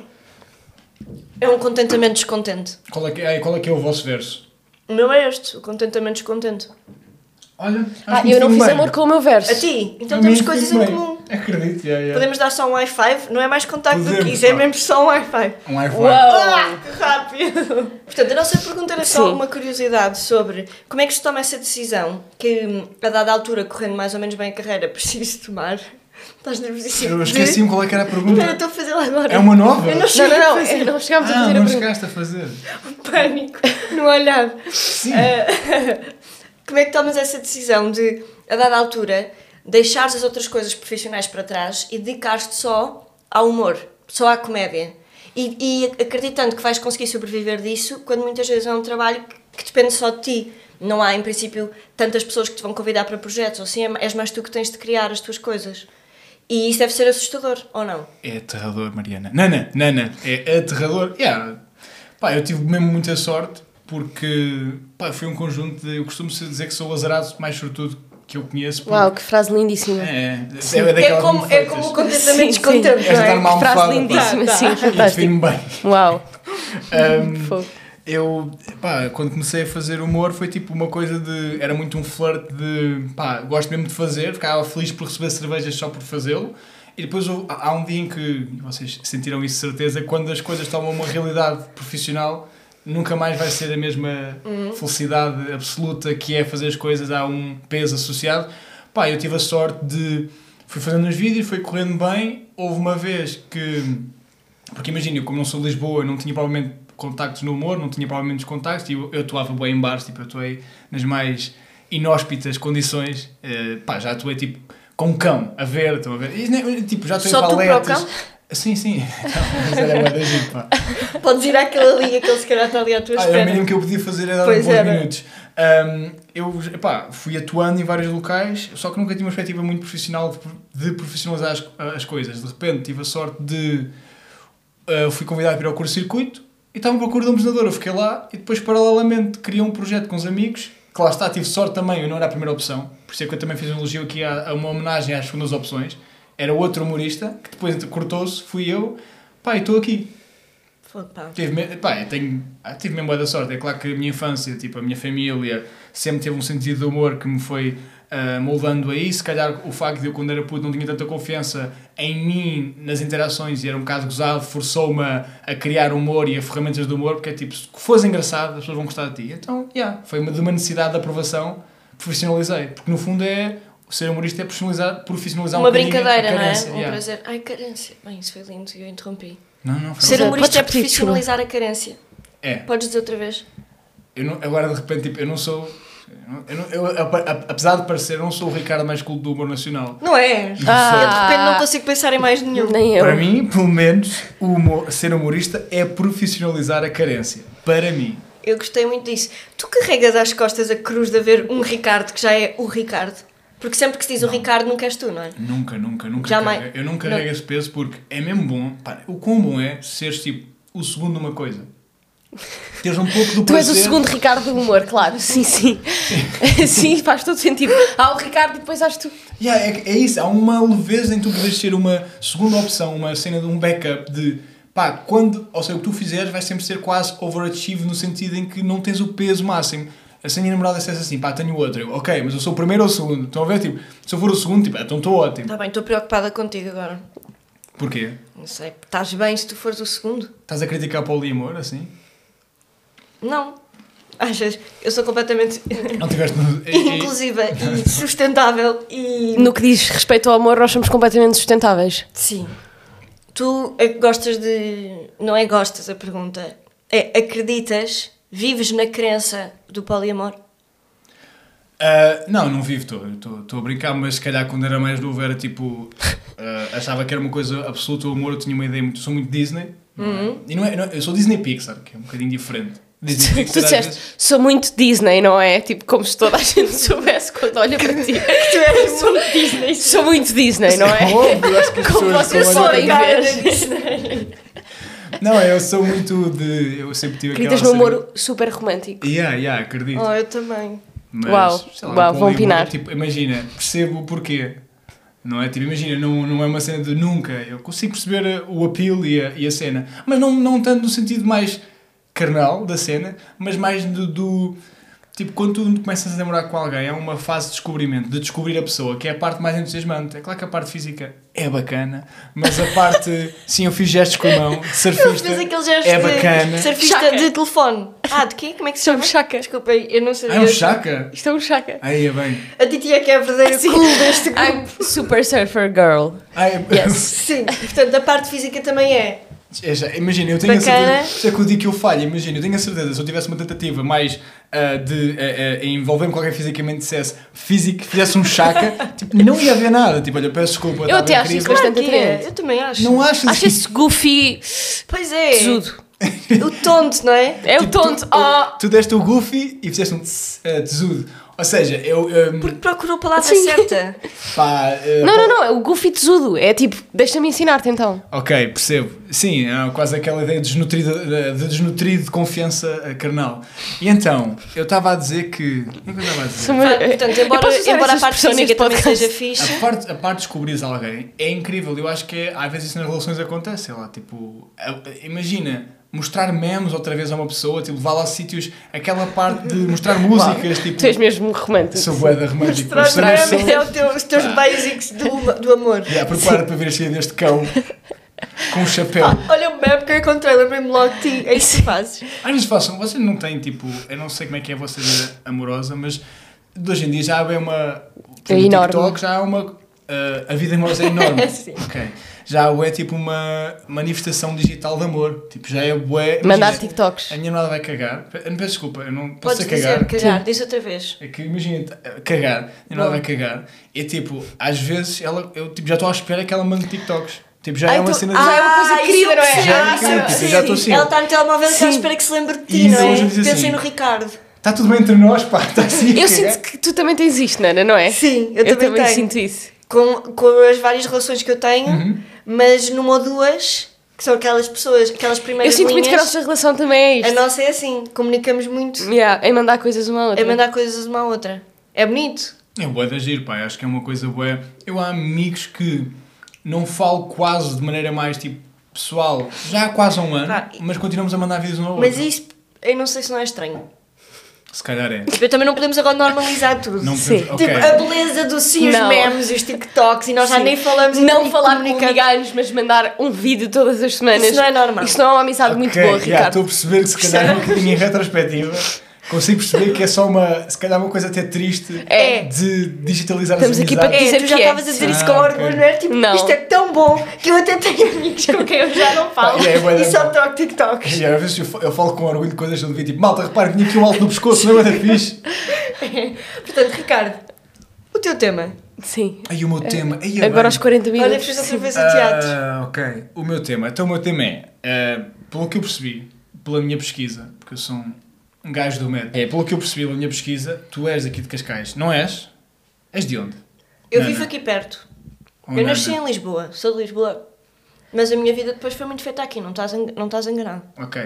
É um contentamento descontente. Qual é que é o vosso verso? O meu é este, o contentamento descontente. Olha, acho que Eu não me fiz bem. amor com o meu verso. A ti? Então A temos mim coisas fico em bem. comum. Acredito, Podemos dar só um Wi-Fi? Não é mais contacto do que Podemos, isso, é pá. mesmo só um Wi-Fi. Um Wi-Fi. Uau! Ah, que rápido! Portanto, a nossa pergunta era só Sim. uma curiosidade sobre como é que se toma essa decisão que, a dada altura, correndo mais ou menos bem a carreira, preciso tomar. Estás nervosíssimo? Eu esqueci-me qual é que era a pergunta. Espera, estou a fazê-la agora. É uma nova? Eu não Não, cheguei a fazer. não chegámos a fazer Ah, a não pergunta. chegaste a fazer. Pânico no olhar. Sim. Como é que tomas essa decisão de, a dada altura, deixares as outras coisas profissionais para trás e dedicares-te só ao humor, só à comédia? E acreditando que vais conseguir sobreviver disso, quando muitas vezes é um trabalho que depende só de ti. Não há, em princípio, tantas pessoas que te vão convidar para projetos, ou assim, és mais tu que tens de criar as tuas coisas. E isso deve ser assustador, ou não? É aterrador, Mariana. Nana, é aterrador. Pá, eu tive mesmo muita sorte porque foi um conjunto de... Eu costumo dizer que sou o azarado mais sortudo que eu conheço. Porque, Uau, que frase lindíssima. É É daquelas como o feitas. contentamento Sim, descontente, Esta não está numa é? Que frase almofada, lindíssima, Tá, sim, tá. E fantástico. define-me bem. Uau. Fogo. Eu, quando comecei a fazer humor foi tipo uma coisa de... Era muito um flirt de... Gosto mesmo de fazer, ficava feliz por receber cervejas só por fazê-lo. E depois há um dia em que, vocês sentiram isso de certeza, quando as coisas tomam uma realidade profissional, nunca mais vai ser a mesma felicidade absoluta que é fazer as coisas, há um peso associado. Pá, eu tive a sorte de... Fui fazendo os vídeos, foi correndo bem. Houve uma vez que... Porque imagina, eu como não sou de Lisboa, não tinha provavelmente contactos no humor, não tinha provavelmente contactos, e eu atuava bem em bares, tipo, eu atuei nas mais inóspitas condições. Pá, já atuei tipo com um cão, a ver, estão a ver? E, tipo, já atuei Só tu para o paletas. cão? Sim, sim. Não, mas era bué da giro, pá. Podes ir àquela linha que ele se calhar está ali à tua Era o espera. mínimo que eu podia fazer era dar Pois bons era. minutos. Eu fui atuando em vários locais, só que nunca tive uma perspectiva muito profissional de profissionalizar as coisas. De repente tive a sorte de... fui convidado para ir ao curto-circuito e estava à procura de um apresentador. Eu fiquei lá e depois, paralelamente, criei um projeto com os amigos, que lá está, tive sorte também, eu não era a primeira opção. Por isso é que eu também fiz um elogio aqui a uma homenagem às segundas opções. Era outro humorista, que depois cortou-se, fui eu. Pá, e estou aqui. Tive mesmo bué da sorte. É claro que a minha infância, tipo, a minha família, sempre teve um sentido de humor que me foi moldando aí. Se calhar o facto de eu, quando era puto, não tinha tanta confiança em mim, nas interações, e era um bocado gozado, forçou-me a criar humor e a ferramentas do humor, porque é tipo, se fores engraçado, as pessoas vão gostar de ti. Então, foi de uma necessidade de aprovação, profissionalizei. Porque no fundo ser humorista é profissionalizar uma um bocadinho brincadeira, a não é? carência. Um prazer. Ai, carência. Bem, isso foi lindo e eu interrompi. Não, foi Ser Podes humorista é repetir, profissionalizar a carência. É. Podes dizer outra vez? Agora de repente, tipo, eu não sou... apesar de parecer, eu não sou o Ricardo mais culto do humor nacional. Não é? Eu de repente não consigo pensar em mais nenhum. Nem eu. Para mim, pelo menos, ser humorista é profissionalizar a carência. Para mim. Eu gostei muito disso. Tu carregas às costas a cruz de haver um Ricardo que já é o Ricardo? Porque sempre que se diz o Ricardo, nunca és tu, não é? Nunca Jamais. carrego. Eu não carrego esse peso porque é mesmo bom. Pá, o quão bom é seres tipo o segundo numa coisa. Teres um pouco do Tu és prazer. o segundo Ricardo do humor, claro. Sim. Sim, faz todo sentido. Há o Ricardo e depois hás tu. É isso, há uma leveza em tu poderes ser uma segunda opção, uma cena de um backup de pá, ou seja, o que tu fizeres vai sempre ser quase overachieve no sentido em que não tens o peso máximo. Se a minha namorada dissesse assim, pá, tenho outro, eu, ok, mas eu sou o primeiro ou o segundo? Estão a ver, tipo, se eu for o segundo, tipo, então estou ótimo. Está bem, estou preocupada contigo agora. Porquê? Não sei, estás bem se tu fores o segundo? Estás a criticar poliamor, assim? Não. Achas? Eu sou completamente Não tiveste... inclusiva e sustentável e... No que diz respeito ao amor, nós somos completamente sustentáveis. Sim. Tu gostas de... Não é gostas a pergunta. É acreditas, vives na crença do poliamor? Não vivo, estou a brincar, mas se calhar quando era mais novo era tipo... achava que era uma coisa absoluta, o amor, eu tinha uma ideia muito... Sou muito Disney. E não é, eu sou Disney Pixar, que é um bocadinho diferente. Disney Tu Pixar, às disseste, vezes- sou muito Disney, não é? Tipo, como se toda a gente soubesse quando olha para ti. Tu és muito Disney. Sou muito Disney, não é? Óbvio, acho que as Como pessoas vocês quando olham podem para ver. Disney. Não, eu sou muito de... Eu sempre tive Acreditas aquela no cena- humor super romântico. Acredito. Oh, eu também. Mas, Uau, sei lá, uau, o vão poliamor, opinar. Tipo, imagina, percebo o porquê. Não é? Tipo, imagina, não é uma cena de nunca. Eu consigo perceber o appeal e a cena. Mas não tanto no sentido mais carnal da cena, mas mais do tipo, quando tu começas a namorar com alguém, é uma fase de descobrimento, de descobrir a pessoa, que é a parte mais entusiasmante. É claro que a parte física é bacana, mas a parte... Sim, eu fiz gestos com a mão, de surfista, Fez aqueles gestos é bacana. de surfista Chaca. de telefone. De quê? Como é que se chama? Chaca. Desculpa, eu não sabia. É um chaca? Isto é um chaca. Aí é bem. A Titi é que é a verdadeira Sim. cool deste grupo. I'm super surfer girl. Yes. Sim, portanto, a parte física também é. Imagina, eu tenho Bacana. a certeza, por isso é que eu digo que eu falho, imagina, eu tenho a certeza, se eu tivesse uma tentativa mais de envolver-me com alguém fisicamente, fizesse um chaca, tipo, não ia haver nada, tipo, olha, peço desculpa, Eu até estava acho isso incrível. bastante que é. atraente. Eu também acho. Não achas Acho esse goofy Pois é. tesudo. O tonto, não é? É o Tipo, tonto. tu deste o goofy e fizeste um tesudo. Ou seja, Porque procurou a palavra Sim. certa. Não, é o goofy tesudo. É tipo, deixa-me ensinar-te então. Ok, percebo. Sim, é quase aquela ideia desnutrido de confiança carnal. E então, eu estava a dizer que... O que é que eu estava a dizer? Portanto, Eu posso usar embora a essa parte expressão física neste também podcast? seja fixe. A parte de descobrires alguém é incrível. Eu acho que às vezes isso nas relações acontece. Sei lá, tipo, imagina mostrar memes outra vez a uma pessoa, tipo, levá-la a sítios, aquela parte de mostrar músicas, tipo. Tu és mesmo romântico. Sou bué da romântico. Mostrar os teus basics do amor. Prepara-te para ver as saídas deste cão com um chapéu. Olha o meme que que eu encontrei, lembrei-me logo de ti. É isso que fazes. Às vezes façam, vocês não têm tipo, eu não sei como é que é a vossa vida amorosa, mas de hoje em dia já há bem uma. É no enorme. TikTok já há uma. A vida amorosa é enorme. Sim. Ok. Já é tipo uma manifestação digital de amor. Tipo, já é bué. Mandar imagina, TikToks. A minha namorada vai cagar. Eu não peço desculpa, eu não posso Podes ser cagar. dizer, cagar, diz outra vez. É que imagina, cagar, a minha namorada vai cagar. E tipo, às vezes eu tipo, já estou à espera que ela mande TikToks. Tipo, já é uma cena de. é uma coisa querida, não é? Já é querida, tipo, eu já estou assim. Ela está no telemóvel e Sim. espera que se lembre de ti, E não é? hoje eu digo Pensem assim, no Ricardo. Está tudo bem entre nós, pá, está assim. a Eu cagar. sinto que tu também tens isto, Nana, não é? Sim, eu também tenho. sinto isso. Com as várias relações que eu tenho, mas numa ou duas, que são aquelas pessoas, aquelas Eu primeiras sinto muito que a linhas, nossa relação também é isto. a nossa é assim, comunicamos muito, Yeah, em mandar coisas uma à outra. é mandar coisas uma à outra. É bonito. É bué de agir, pá, acho que é uma coisa bué. Eu há amigos que não falo quase de maneira mais tipo pessoal, já há quase um ano, Pá, mas continuamos a mandar vídeos um ao outro. Mas isso, eu não sei se não é estranho. Se calhar é. Tipo, também não podemos agora normalizar tudo. Não Sim. podemos, ok. Tipo, a beleza do sim, os Não. memes e os TikToks e nós já Sim. nem falamos e Não falar com comunicamos. amiganos, mas mandar um vídeo todas as semanas. Isso não é normal. Isso não é uma amizade muito Ok, boa, já, Ricardo. estou a perceber que se calhar um bocadinho em retrospectiva consigo perceber que é só uma, se calhar uma coisa até triste É. de digitalizar Estamos as aqui para amizades. dizer Tu já que é. estavas a dizer isso com Ah, orgulho, ok. não é? Tipo, Não. isto é tão bom que eu até tenho amigos com quem eu já não falo Pá, é bué da e só bom. troco TikToks. Já, às vezes eu falo com orgulho de coisas que eu devia, tipo, malta, repare, tinha aqui um alto no pescoço, não é da fixe? Portanto, Ricardo, o teu tema. Sim. Aí o meu tema, aí Agora aos 40 minutos. Olha, fiz outra vez o teatro. Ok, o meu tema. Então o meu tema é, pelo que eu percebi, pela minha pesquisa, porque eu sou um gajo do método, pelo que eu percebi pela minha pesquisa, tu és aqui de Cascais, não és? És de onde? Eu Nana. vivo aqui perto. Ou Eu nasci Nana? em Lisboa, sou de Lisboa. Mas a minha vida depois foi muito feita aqui, não estás enganado. Ok.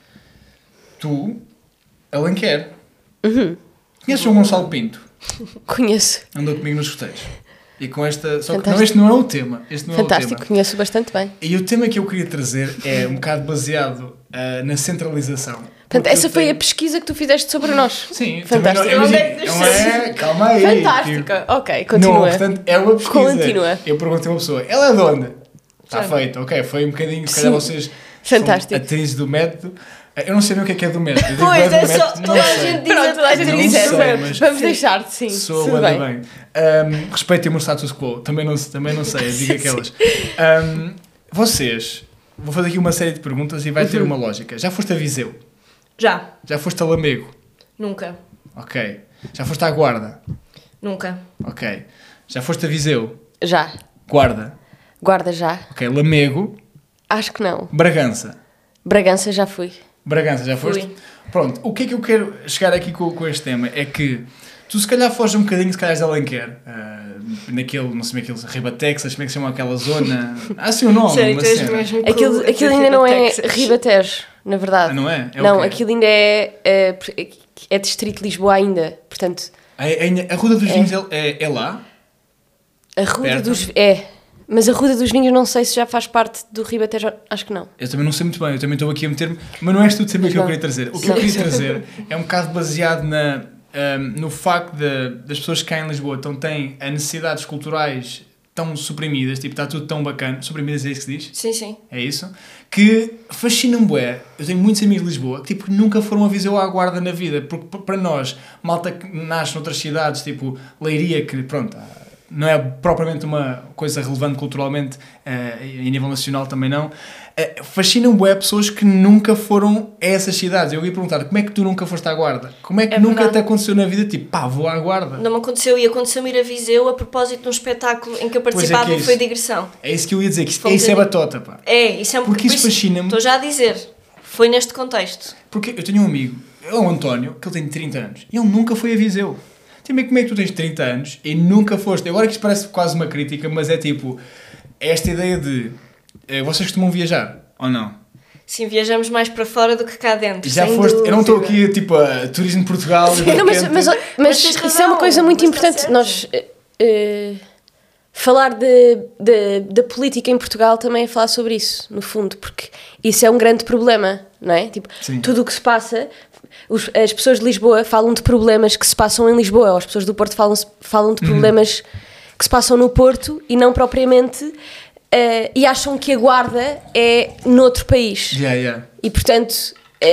Tu, Alenquer. Uhum. Conheces o Gonçalo Pinto? Conheço. Andou comigo nos roteiros. E com esta... Só que Fantástico. não, este não é o tema. Este não é o Fantástico, tema. conheço bastante bem. E o tema que eu queria trazer é um bocado baseado na centralização. Portanto, Porque essa eu foi tenho- a pesquisa que tu fizeste sobre nós. Sim, Fantástico. também não, Onde é imagina, que não nasceste? é? Calma aí. Fantástica. tipo, Ok, continua. Não, portanto, é uma pesquisa. Continua. Eu perguntei a uma pessoa, ela é de onde? Está Já. feito, ok. Foi um bocadinho, se calhar Sim. vocês Fantástico. são atrizes do método. Eu não sei bem o que é do método. Eu digo Pois, bué do é só, método, toda não a sei. gente diz Pronto, toda a gente Não diz sei, essa. mas- Vamos deixar-te, sim. Sou tudo bué bem. da bem. Respeitem o meu status quo. Também não sei, eu digo aquelas. Vocês, vou fazer aqui uma série de perguntas e vai ter uma lógica. Já foste a Viseu? Já, Já foste a Lamego? nunca, Ok. Já foste à Guarda? nunca. Ok. Já foste a Viseu? Já. Guarda? Guarda já. Ok. Lamego? Acho que não. Bragança? Bragança já fui. Bragança, já foste? Fui. Pronto. O que é que eu quero chegar aqui com este tema é que tu se calhar foges um bocadinho, se calhar és de Alenquer, naquele, não sei como é aquele, Ribatexas, como é que se chama aquela zona? Há assim um nome, Sério, uma tu és cena. mesmo Aquilo, cool, aquilo ainda não é Texas. Ribatejo, na verdade. Ah, não é? É o Não, quê? aquilo ainda é Distrito de Lisboa ainda. Portanto, A Ruda dos Vinhos é lá? a Ruda Perto? dos... Mas a Ruda dos Vinhos não sei se já faz parte do Ribatejo, acho que não. Eu também não sei muito bem, eu também estou aqui a meter-me, mas não é este o tema Mas que eu não. queria trazer. O que Não. eu queria trazer é um bocado baseado no facto das pessoas que cá em Lisboa têm a necessidades culturais tão suprimidas, tipo, está tudo tão bacana, suprimidas é isso que se diz? Sim, sim. É isso? Que fascina-me bué. Eu tenho muitos amigos de Lisboa que tipo, nunca foram a Viseu à Guarda na vida, porque para nós, malta que nasce noutras cidades, tipo Leiria, que pronto, não é propriamente uma coisa relevante culturalmente, em nível nacional também não, fascinam bué pessoas que nunca foram a essas cidades. Eu ia perguntar, como é que tu nunca foste à Guarda? Como é que É nunca verdade. te aconteceu na vida, tipo, pá, vou à Guarda? Não me aconteceu e aconteceu-me ir a Viseu a propósito de um espetáculo em que eu Pois é que participava é e foi isso. digressão. É isso que eu ia dizer, que Fomos isso é a- batota, pá. É, isso é um Porque por isso fascina-me. Estou já a dizer, foi neste contexto. Porque eu tenho um amigo, é o António, que ele tem 30 anos, e ele nunca foi a Viseu. Também como é que tu tens 30 anos e nunca foste? Agora que isto parece quase uma crítica, mas é tipo, esta ideia de, vocês costumam viajar, ou não? Sim, viajamos mais para fora do que cá dentro. Já sem foste, eu não estou dúvida. aqui tipo a turismo de Portugal e de Não, mas, repente- mas, Mas mas tens isso razão, é uma coisa muito mas está importante. certo. Nós falar da política em Portugal também é falar sobre isso, no fundo, porque isso é um grande problema, não é? Tipo, Sim. tudo o que se passa, as pessoas de Lisboa falam de problemas que se passam em Lisboa, ou as pessoas do Porto falam de problemas que se passam no Porto e não propriamente e acham que a guarda é noutro país. E portanto,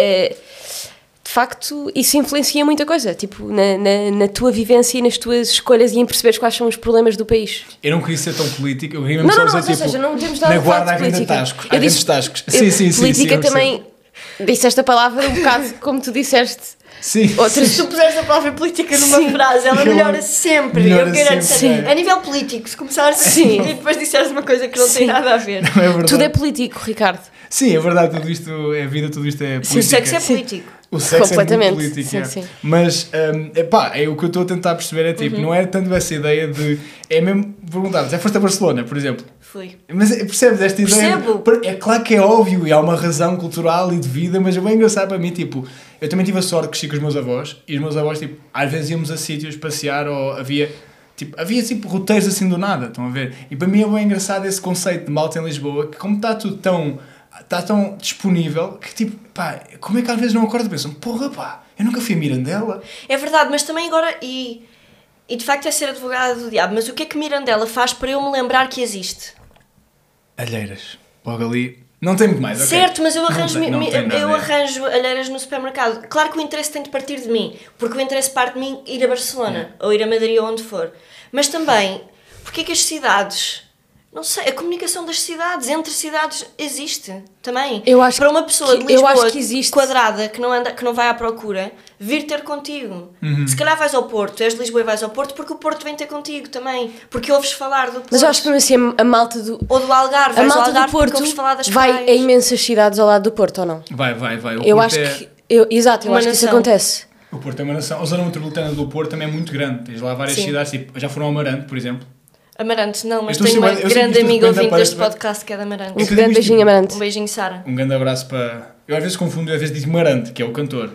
de facto, isso influencia muita coisa, tipo, na tua vivência e nas tuas escolhas e em perceberes quais são os problemas do país. Eu não queria ser tão político, eu queria mesmo Não, só ou dizer, tipo, seja, não temos nada na a falar guarda há de grandes política. tascos. Eu disse- Sim, política eu percebo. também, disse esta palavra um bocado como tu disseste. Sim. Outras Se tu puseres a palavra política numa frase, ela melhora sempre. Melhora Eu quero sempre, dizer, é. a nível político, se começares Sim. e depois disseres uma coisa que não tem Sim. nada a ver. Não é verdade. Tudo é político, Ricardo. Sim, é verdade, tudo isto é vida, tudo isto é política. O sexo é político. O sexo Completamente. é muito político. Sim, é. sim. Mas, é o que eu estou a tentar perceber é tipo, não é tanto essa ideia de. É mesmo perguntar, já foste a Barcelona, por exemplo. Fui. Mas percebes esta ideia? Percebo. É claro que é óbvio e há uma razão cultural e de vida, mas é bem engraçado para mim, tipo, eu também tive a sorte que cresci com os meus avós e os meus avós, tipo, às vezes íamos a sítios passear ou havia roteiros assim do nada, estão a ver? E para mim é bem engraçado esse conceito de malta em Lisboa, que como está tudo tão disponível, que tipo, pá, como é que às vezes não acordo e pensam, porra pá, eu nunca fui a Mirandela? É verdade, mas também agora, e de facto é ser advogada do diabo, mas o que é que Mirandela faz para eu me lembrar que existe? Alheiras, logo ali, não tem muito mais, ok? Certo, mas eu Não arranjo, tem nada, eu é. arranjo alheiras no supermercado. Claro que o interesse tem de partir de mim, porque o interesse parte de mim ir a Barcelona, ou ir a Madrid ou onde for. Mas também, porque é que as cidades, não sei, a comunicação das cidades, entre cidades, existe também. Eu acho para uma pessoa que- de eu Lisboa acho que existe. quadrada, que não vai à procura, vir ter contigo. Se calhar vais ao Porto, és de Lisboa e vais ao Porto, porque o Porto vem ter contigo também, porque ouves falar do Porto. Mas eu acho que mesmo assim a malta do, Ou do Algarve, a vais ao malta do Algarve porque Porto ouves falar das vai praias. a imensas cidades ao lado do Porto, ou não? Vai. O Eu Porto acho é... que... Exato, eu Uma acho que isso nação. acontece. O Porto é uma nação. A zona metropolitana do Porto também é muito grande. Tens lá várias Sim. cidades, tipo, já foram ao Amarante, por exemplo. Amarante, não, mas Eu estou tenho uma eu sei que grande isto de amiga repente ouvinte aparece deste bem. podcast que é da Amarante. Eu Um digo grande isto, beijinho, Amarante. Um beijinho, Sara. Um grande abraço para... Eu às vezes confundo, às vezes digo Marante, que é o cantor.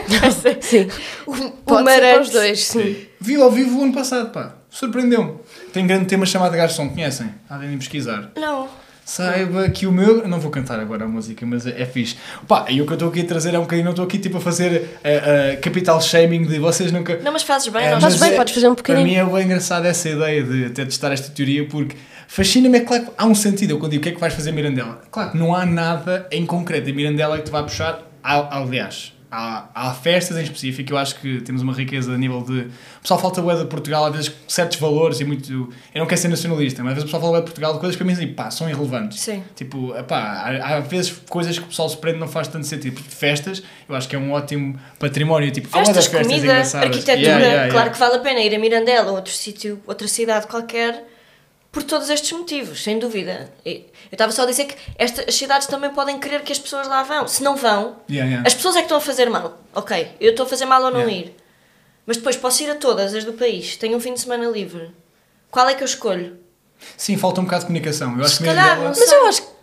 Sim. O Pode ser para Amarante. os dois, sim. Vi ao vivo o ano passado, pá. Surpreendeu-me. Tem um grande tema chamado Garçom, conhecem? Há de pesquisar. Não. Saiba que o meu... Não vou cantar agora a música, mas é fixe. Pá, e o que eu estou aqui a trazer é um bocadinho... Não estou aqui tipo a fazer capital shaming de vocês nunca... Não, mas fazes bem, É, nós mas Fazes bem, podes fazer um Para bocadinho. mim é bem engraçado essa ideia de até testar esta teoria, porque fascina-me, é claro que há um sentido. Eu quando digo o que é que vais fazer em Mirandela, claro que não há nada em concreto em Mirandela que te vai puxar. Aliás, há festas em específico. Eu acho que temos uma riqueza a nível de... O pessoal falta bué de Portugal, às vezes certos valores e muito... Eu não quero ser nacionalista, mas às vezes o pessoal fala bué de Portugal de coisas que para mim assim, pá, são irrelevantes. Sim. Tipo, pá, há vezes coisas que o pessoal se prende não faz tanto sentido. Porque festas, eu acho que é um ótimo património. Tipo, há bué de Festas, festas comida, engraçadas. arquitetura. Claro que vale a pena ir a Mirandela ou outro sítio, outra cidade qualquer, por todos estes motivos, sem dúvida. Eu estava só a dizer que as cidades também podem querer que as pessoas lá vão. Se não vão, as pessoas é que estão a fazer mal. Ok, eu estou a fazer mal ou não ir. Mas depois posso ir a todas as do país. Tenho um fim de semana livre. Qual é que eu escolho? Sim, falta um bocado de comunicação. Eu acho Se que calhar, Mirandela... não sei.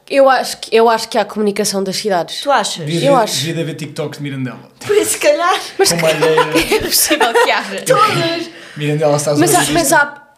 Mas eu acho que há comunicação das cidades. Tu achas? Eu acho. Devia de haver TikToks de Mirandela. Por isso, se calhar. Mas Com uma alheira. é possível que haja. Todas. Mirandela está a Mas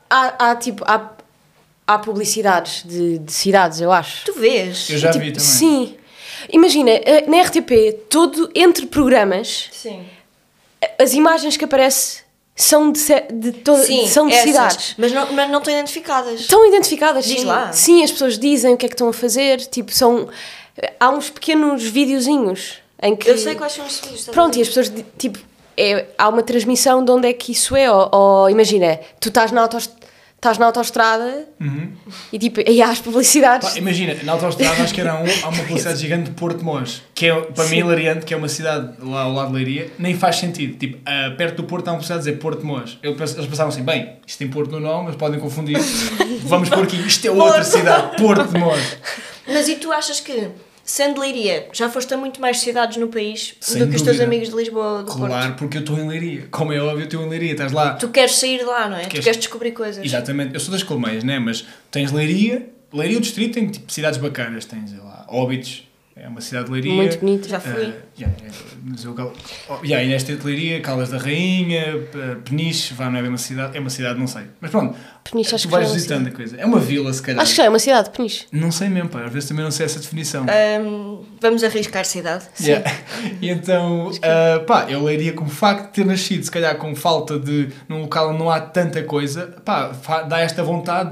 há publicidades de cidades, eu acho. Tu vês? Eu já Tipo, vi também. Sim. Imagina, na RTP, entre programas, Sim. as imagens que aparecem são de essas. cidades. Mas não estão identificadas. Estão identificadas, Diz sim. lá. Sim, as pessoas dizem o que é que estão a fazer. Tipo, há uns pequenos videozinhos em que... Eu sei quais são os vídeos. Pronto, e as pessoas, tipo, há uma transmissão de onde é que isso é. Ou imagina, tu estás na autoestrada e tipo, aí há as publicidades. Pá, imagina, na autostrada acho que há uma publicidade gigante de Porto de Mós, que é, para mim, hilariante, que é uma cidade lá ao lado de Leiria, nem faz sentido. Tipo, perto do Porto há uma publicidade a dizer Porto de Mós. Eles pensavam assim, bem, isto tem Porto no nome, mas podem confundir. Vamos por aqui, isto é outra cidade, Porto de Mós. Mas e tu achas que, sendo Leiria, já foste a muito mais cidades no país Sem do que os teus dúvida. amigos de Lisboa ou do Claro, Porto? porque eu estou em Leiria. Como é óbvio, eu estou em Leiria, estás lá. Tu queres sair de lá, não é? Tu queres- queres descobrir coisas. Exatamente, eu sou das Colmeias, né? Mas tens Leiria, o distrito tem tipo cidades bacanas, tens lá Óbidos, é uma cidade de Leiria. Muito bonito. Já fui. Mas e nesta de Leiria, Caldas da Rainha, Peniche, não é bem uma cidade, não sei. Mas pronto, Peniche, acho tu que vais já é uma visitando a coisa. É uma vila, se calhar. Acho que já é uma cidade, Peniche. Não sei mesmo, pá, às vezes também não sei essa definição. Vamos arriscar cidade. Yeah. E então, eu Leiria com o facto de ter nascido, se calhar com falta de... num local onde não há tanta coisa, dá esta vontade de...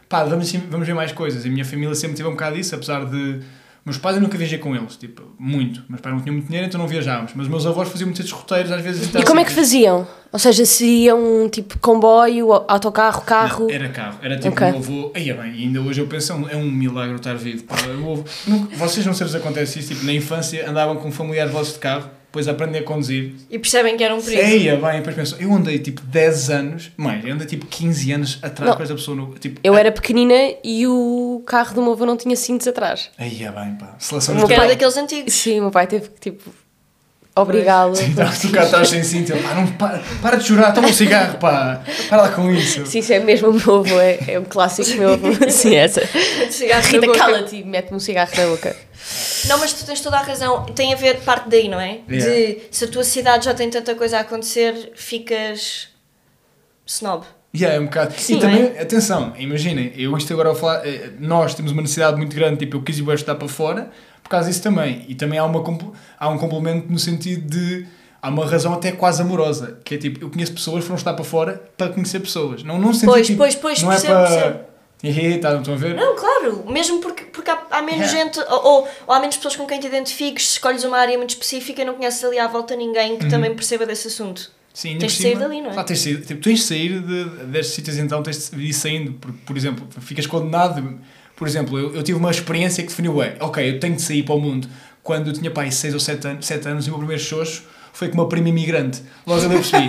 pá, vamos ver mais coisas. E a minha família sempre teve um bocado disso, apesar de... Meus pais eu nunca viajei com eles, tipo, muito. Meus pais não tinham muito dinheiro, então não viajávamos. Mas meus avós faziam muitos roteiros, às vezes... E como é que faziam? Ou seja, se iam, tipo, comboio, autocarro, carro... Não, era carro. Era tipo, o meu avô... Aí, bem, ainda hoje eu penso, é um milagre estar vivo. Pá, vocês não sei se acontece isso, tipo, na infância andavam com familiares vossos de carro, depois aprendem a conduzir. E percebem que era um perigo. Aí, bem, depois pensam, eu andei tipo 10 anos, eu andei tipo 15 anos atrás com essa pessoa. Tipo, eu era pequenina e o carro do meu avô não tinha cintos atrás. Aí, bem, pá. Seleção Porque era daqueles antigos. Sim, o meu pai teve que, tipo, obrigá-lo. Sim, tu cá estás sem cinto. Para de chorar, toma um cigarro, pá. Para lá com isso. Sim, isso é mesmo o meu avô, é um clássico meu avô. Sim, essa. Rita, cala-te e mete-me um cigarro na boca. Não, mas tu tens toda a razão. Tem a ver parte daí, não é? Yeah. De se a tua cidade já tem tanta coisa a acontecer, ficas snob. É um bocado. Sim, e também, atenção, imaginem, eu isto agora vou falar, nós temos uma necessidade muito grande, tipo, eu quis ir estudar para fora, por causa disso também. E também há um complemento no sentido de... Há uma razão até quase amorosa, que é tipo, eu conheço pessoas que foram estudar para fora para conhecer pessoas. Não sentido, Pois, tipo, pois, não percebo, é para... Não estão a ver? Não, claro, mesmo porque há menos gente, ou há menos pessoas com quem te identifiques, se escolhes uma área muito específica e não conheces ali à volta ninguém que também perceba desse assunto. Sim, tens de sair dali, não é? Tens de sair destes sítios, então tens de ir saindo, porque, por exemplo, ficas condenado. Por exemplo, eu tive uma experiência que definiu, ok, eu tenho de sair para o mundo. Quando eu tinha 6 ou 7 anos, e o meu primeiro xoxo foi com uma prima imigrante. Logo eu percebi,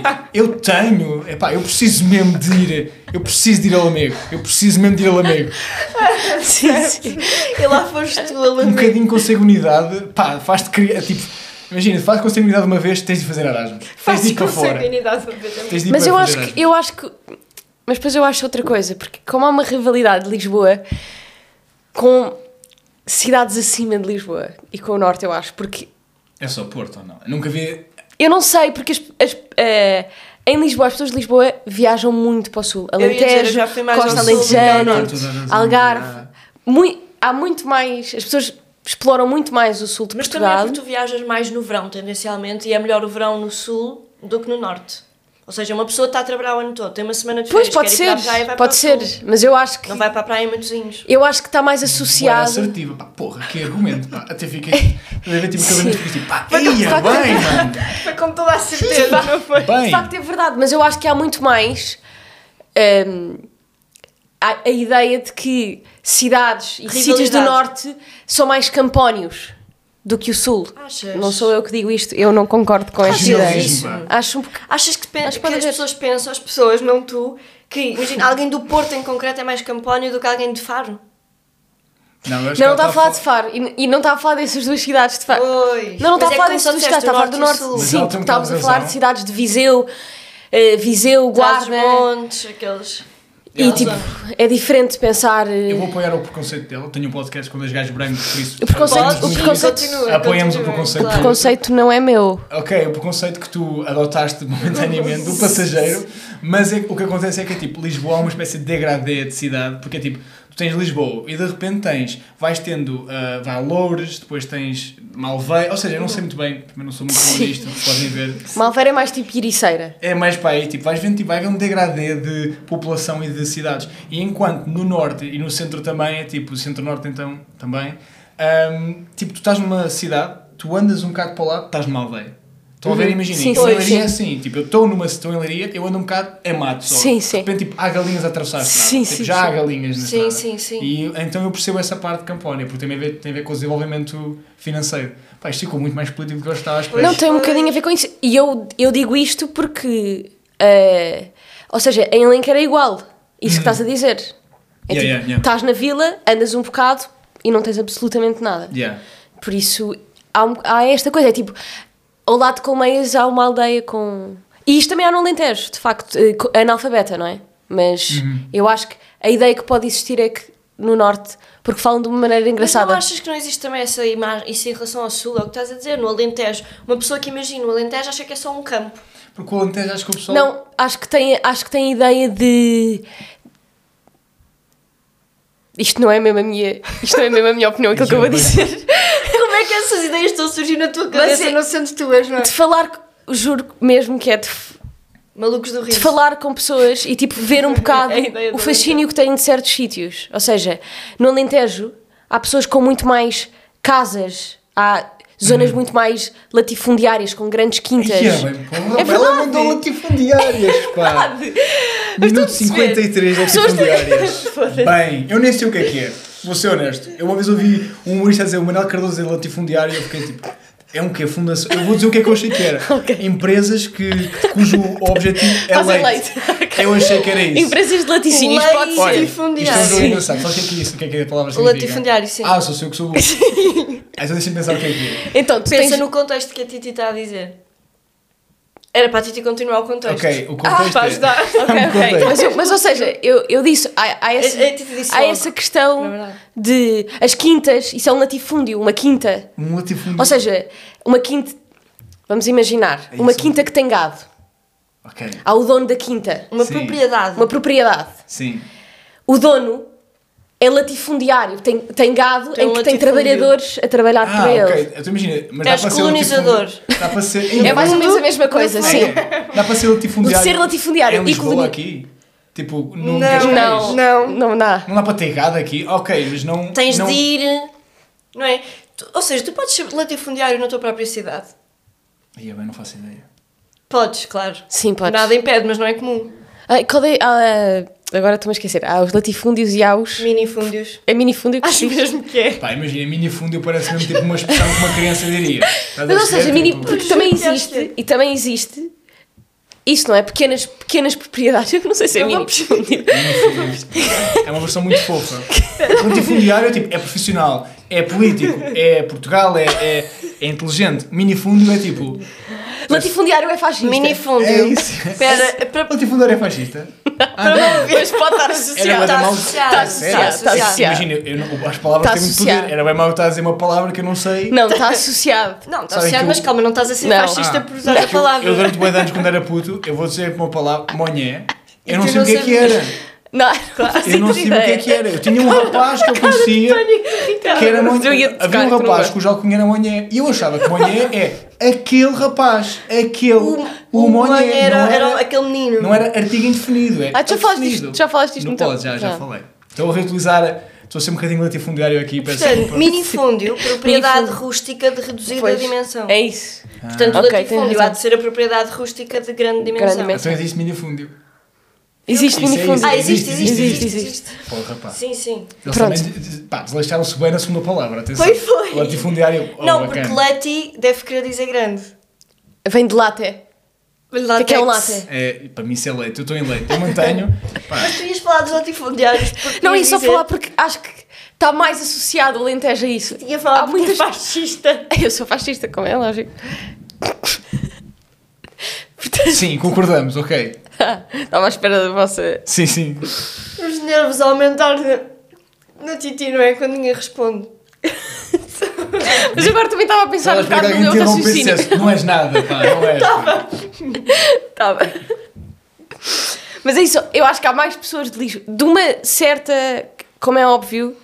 eu preciso mesmo de ir, ao Lamego. Eu preciso mesmo de ir ao Lamego. Sim. E lá foste tu a Lamego. Um bocadinho com sanguinidade, pá, faz-te criar, tipo, imagina, faz com sanguinidade uma vez, tens de fazer Erasmus. Tens de ir para fora. Mas eu acho que... Mas depois eu acho outra coisa, porque como há uma rivalidade de Lisboa com cidades acima de Lisboa e com o Norte, eu acho, porque... É só Porto ou não? Eu nunca vi... Eu não sei, porque em Lisboa, as pessoas de Lisboa viajam muito para o Sul. Alentejo, Costa Alentejana, Algarve. Há muito mais... As pessoas exploram muito mais o Sul de Portugal. Mas também é porque tu viajas mais no verão, tendencialmente, e é melhor o verão no Sul do que no Norte. Ou seja, uma pessoa está a trabalhar o ano todo, tem uma semana de férias, pode ser, pode ser, mas eu acho que... Não vai para a praia em Matosinhos. Eu acho que está mais associado... Boa assertiva, pá, porra, que argumento, pá, até fiquei... Deve ter tipo cabelo tipo, pá, ia bem, mano. Foi com toda a certeza, não foi? Bem. De facto é verdade, mas eu acho que há muito mais a ideia de que cidades e sítios do Norte são mais campónios do que o Sul. Achas? Não sou eu que digo isto, eu não concordo com esta ideia. Acho Achas que as pessoas pensam, as pessoas, não tu, que imagina, alguém do Porto em concreto é mais campónio do que alguém de Faro? Não está a falar de Faro e não está a falar dessas duas cidades de Faro. Não está a falar dessas duas cidades, está a falar do Norte. Sim, porque estávamos a falar de cidades de Viseu, Guarda, Montes, aqueles... E tipo, é diferente pensar... Eu vou apoiar o preconceito dele. Tenho um podcast com 2 gajos brancos, por isso... O preconceito apoiamos o preconceito. Claro. O preconceito não é meu. Ok, o preconceito que tu adotaste momentaneamente do passageiro, mas o que acontece é que tipo, Lisboa é uma espécie de degradê de cidade, porque é tipo, tu tens Lisboa e de repente vais tendo Loures, depois tens Malveira, ou seja, eu não sei muito bem, também não sou muito bom nisto, podem ver. Malveira é mais tipo Iriceira. É mais para aí, tipo, vai haver um degradê de população e de cidades. E enquanto no norte e no centro também, é tipo, o centro-norte então também, tipo, tu estás numa cidade, tu andas um bocado para o lado, estás numa aldeia. Estão a ver, imaginem, em Leiria é assim, tipo, eu estou em Leiria, eu ando um bocado, é mato só. Sim. De repente, tipo, há galinhas a atravessar a estrada. Tipo, já há galinhas na estrada. Sim. E então eu percebo essa parte de Campónia, porque tem a ver com o desenvolvimento financeiro. Pá, isto ficou muito mais político do que eu estava a esperar. Não, tem um bocadinho a ver com isso. E eu digo isto porque, ou seja, em Alenquer é igual, isso que estás a dizer. Estás na vila, andas um bocado e não tens absolutamente nada. Por isso, há esta coisa, é tipo... Ao lado de Colmeias há uma aldeia com... E isto também há no Alentejo, de facto, analfabeta, não é? Mas eu acho que a ideia que pode existir é que no Norte, porque falam de uma maneira engraçada. Mas não achas que não existe também essa imagem, isso em relação ao Sul, é o que estás a dizer, no Alentejo? Uma pessoa que imagina o Alentejo acha que é só um campo. Porque o Alentejo acho que o pessoal... Não, acho que tem a ideia de... Isto não é mesmo a minha opinião, aquilo que eu vou dizer. Como é que essas ideias estão a surgir na tua cabeça, não sendo tuas, não é? De falar, juro mesmo que é de Malucos do de riso. falar com pessoas e tipo ver um bocado É a ideia do o fascínio que têm de certos sítios. Ou seja, no Alentejo há pessoas com muito mais casas, há zonas muito mais latifundiárias, com grandes quintas. É verdade. Ela mandou latifundiárias, pá. Minuto 53 latifundiárias. Bem, eu nem sei o que é. Vou ser honesto. Eu uma vez ouvi um humorista dizer, o Manuel Cardoso dizer latifundiário, e eu fiquei tipo... É um quê? Fundação... Eu vou dizer o que é que eu achei que era. Empresas cujo objetivo é Fazem leite. leite. Eu achei que era isso. Empresas de laticínios, Leite. pode Olha, ser. isto é um Latifundiário. jogo engraçado. Sabe o que é isso? O que é a palavra O significa? latifundiário, sim. Ah, sou eu que sou burro. Então deixa-me pensar o que é que é. Então, tu Pensa tens... no contexto que a Titi está a dizer. Era para a Titi continuar o contexto. Ok, o contexto para é... ajudar. Ok. Mas, ou seja, eu disse, há essa, A Titi disse há logo. essa É questão verdade. de as quintas, isso é um latifúndio, uma quinta. Um latifúndio. Ou seja, uma quinta, vamos imaginar, É uma isso. quinta que tem gado. Ok, Há o dono da quinta, Uma Sim. propriedade. uma propriedade. sim. O dono é latifundiário, tem gado Tem em um que tem latifúndio. trabalhadores a trabalhar para ele. Ok. Então imagina... Mas És dá para ser colonizador. latifúndio- Dá para ser... É mais ou menos a mesma coisa, sim. Dá para ser latifundiário. De ser latifundiário Em e Lisboa coloni- aqui? Tipo, num Não. Cascais? Não dá. Não dá para ter gado aqui? Ok, mas não... Tens não... de ir... Não é? Ou seja, tu podes ser latifundiário na tua própria cidade. Ai, eu bem não faço ideia. Podes, claro. Sim, podes. Nada impede, mas não é comum. Qual é, agora estou-me a esquecer. Há os latifúndios e há os... Minifúndios. É minifúndio que Acho se diz? mesmo que é. Pá, imagina, minifúndio parece mesmo tipo uma expressão que uma criança diria. Estás a Mas, ou seja, perceber? mini, Tipo, porque também Juro que acho existe, que é. e também existe, isso não é? Pequenas propriedades, eu não sei se é Eu vou minifúndio. É uma versão muito fofa. Latifundiário é tipo, é profissional, é político, é Portugal, é inteligente. Minifúndio é tipo... Latifundiário é fascista. Minifúndio. É isso. Espera, para... Latifundiário é fascista? Ah, não. Mas pode estar Era associado. bué da mal- associado, Ah, sério? está associado. Imagina, as palavras Está têm muito associado. poder. Era bem mau estar a dizer uma palavra que eu não sei. Não, está associado. Não, está Sabem associado, que mas eu- calma, não estás a ser Não. fascista por usar a palavra. Eu durante bué de anos quando era puto, eu vou dizer uma palavra, monhé, eu não tu sei o não que é que sabias. era. Não, não Eu não sabia o que é que era. Eu tinha um rapaz que eu conhecia que era monhé. Havia um rapaz cujo alcunha era monhé. E eu achava que monhé é aquele rapaz. Aquele. O monhé. era aquele menino. Não era artigo indefinido. É já falaste indefinido. disto? Já falaste disto Não então? pode, já falei. Estou a reutilizar. Estou a ser um bocadinho latifundiário aqui. Peço Portanto, desculpa. minifúndio, propriedade Minifúndio. rústica de reduzida Pois, dimensão. é isso. Portanto, o Ok, tens latifúndio razão. há de ser a propriedade rústica de grande dimensão. dimensão. Então existe minifúndio. Existe Isso é minifúndio. isso. Ah, existe. Existe. Porra, pá. Sim, sim. Eles Pronto. também pá, desleixaram-se bem na segunda palavra. Atenção. Foi. Latifundiário. Não, bacana. porque lati deve querer dizer grande. Vem de latte. O que é um latte? É, para mim isso é leite, eu estou em leite, eu mantenho. Pá, Mas tu ias falar dos latifundiários. porque Não, ia ias só dizer- falar porque acho que está mais associado o Alentejo a isso. Ia falar Há porque muitas... é fascista. Eu sou fascista, como é lógico. sim, concordamos, ok. Estava à espera da vossa... Sim, sim. Os nervos a aumentar na Titi, não é? Quando ninguém responde. Mas agora também estava a pensar um Estava a bocado esperar no que meu alguém te interrompesse e raciocínio. dissesse, não és nada, pá, não és. Estava. Mas é isso, eu acho que há mais pessoas de Lisboa, de uma certa, como é óbvio,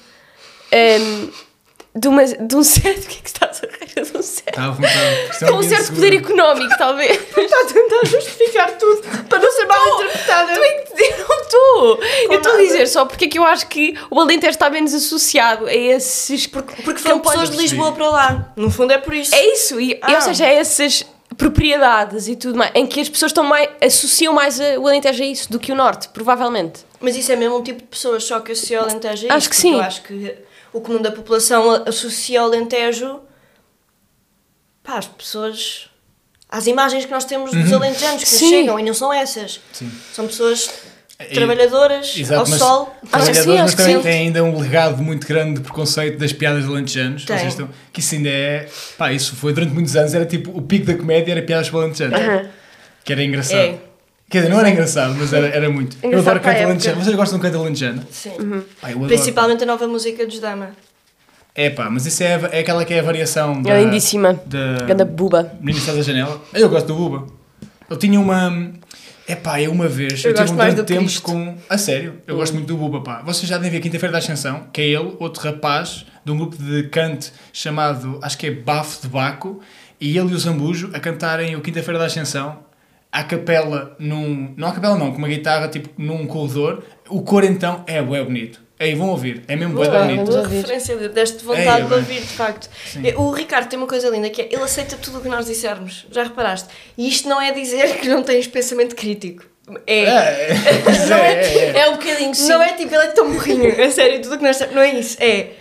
de um certo, o que é que estás a rir? De um certo, Está à vontade. Isto é com um ambiente certo seguro. poder económico, talvez. Está a tentar justificar tudo para não ser mal interpretada. Eu não estou. Eu estou a dizer só porque é que eu acho que o Alentejo está menos associado a esses... Porque foram campanhas. pessoas de Lisboa para lá. No fundo é por isso. É isso, ou seja, é essas propriedades e tudo mais, em que as pessoas estão mais, associam mais o Alentejo a isso do que o Norte, provavelmente. Mas isso é mesmo um tipo de pessoas só que associa ao Alentejo a Acho isso, que porque sim. Eu acho que o comum da população associa ao Alentejo, pá, as pessoas, às imagens que nós temos dos alentejanos que nos Sim. chegam, e não são essas. Sim. São pessoas E- trabalhadoras, Exato, ao mas sol. Acho que sim, trabalhadores, acho mas que também sim. tem ainda um legado muito grande de preconceito das piadas de alentejanos. Tem. Vocês estão- que isso ainda é... Pá, isso foi durante muitos anos, era tipo o pico da comédia, era piadas para alentejanos. Que era engraçado. É. Quer dizer, não era engraçado, mas era muito. Eu Engraçado adoro para a canto época. alentejano. Vocês gostam de canto alentejano? Sim. Pá, eu adoro. Principalmente a nova música dos Dama. É pá, mas isso é aquela que é a variação É lindíssima. da Ganda buba. Menino Estás da Janela. Eu gosto do Buba. Eu tinha uma... É pá, eu uma vez... Eu tive gosto um mais grande do tempo Cristo. com... A sério, eu gosto muito do Buba, pá. Vocês já devem ver Quinta-feira da Ascensão, que é ele, outro rapaz, de um grupo de canto chamado, acho que é Bafo de Baco, e ele e o Zambujo a cantarem o Quinta-feira da Ascensão. à capela não à capela não, com uma guitarra tipo num corredor, o coro então é bué bonito. Aí vão ouvir, é mesmo bué bonito. Boa referência, deste vontade de ouvir, de facto. Sim. O Ricardo tem uma coisa linda, que é, ele aceita tudo o que nós dissermos, já reparaste? E isto não é dizer que não tens pensamento crítico. É um bocadinho sim. Não é tipo, ele é tão burrinho, a sério, tudo o que nós... Não é isso,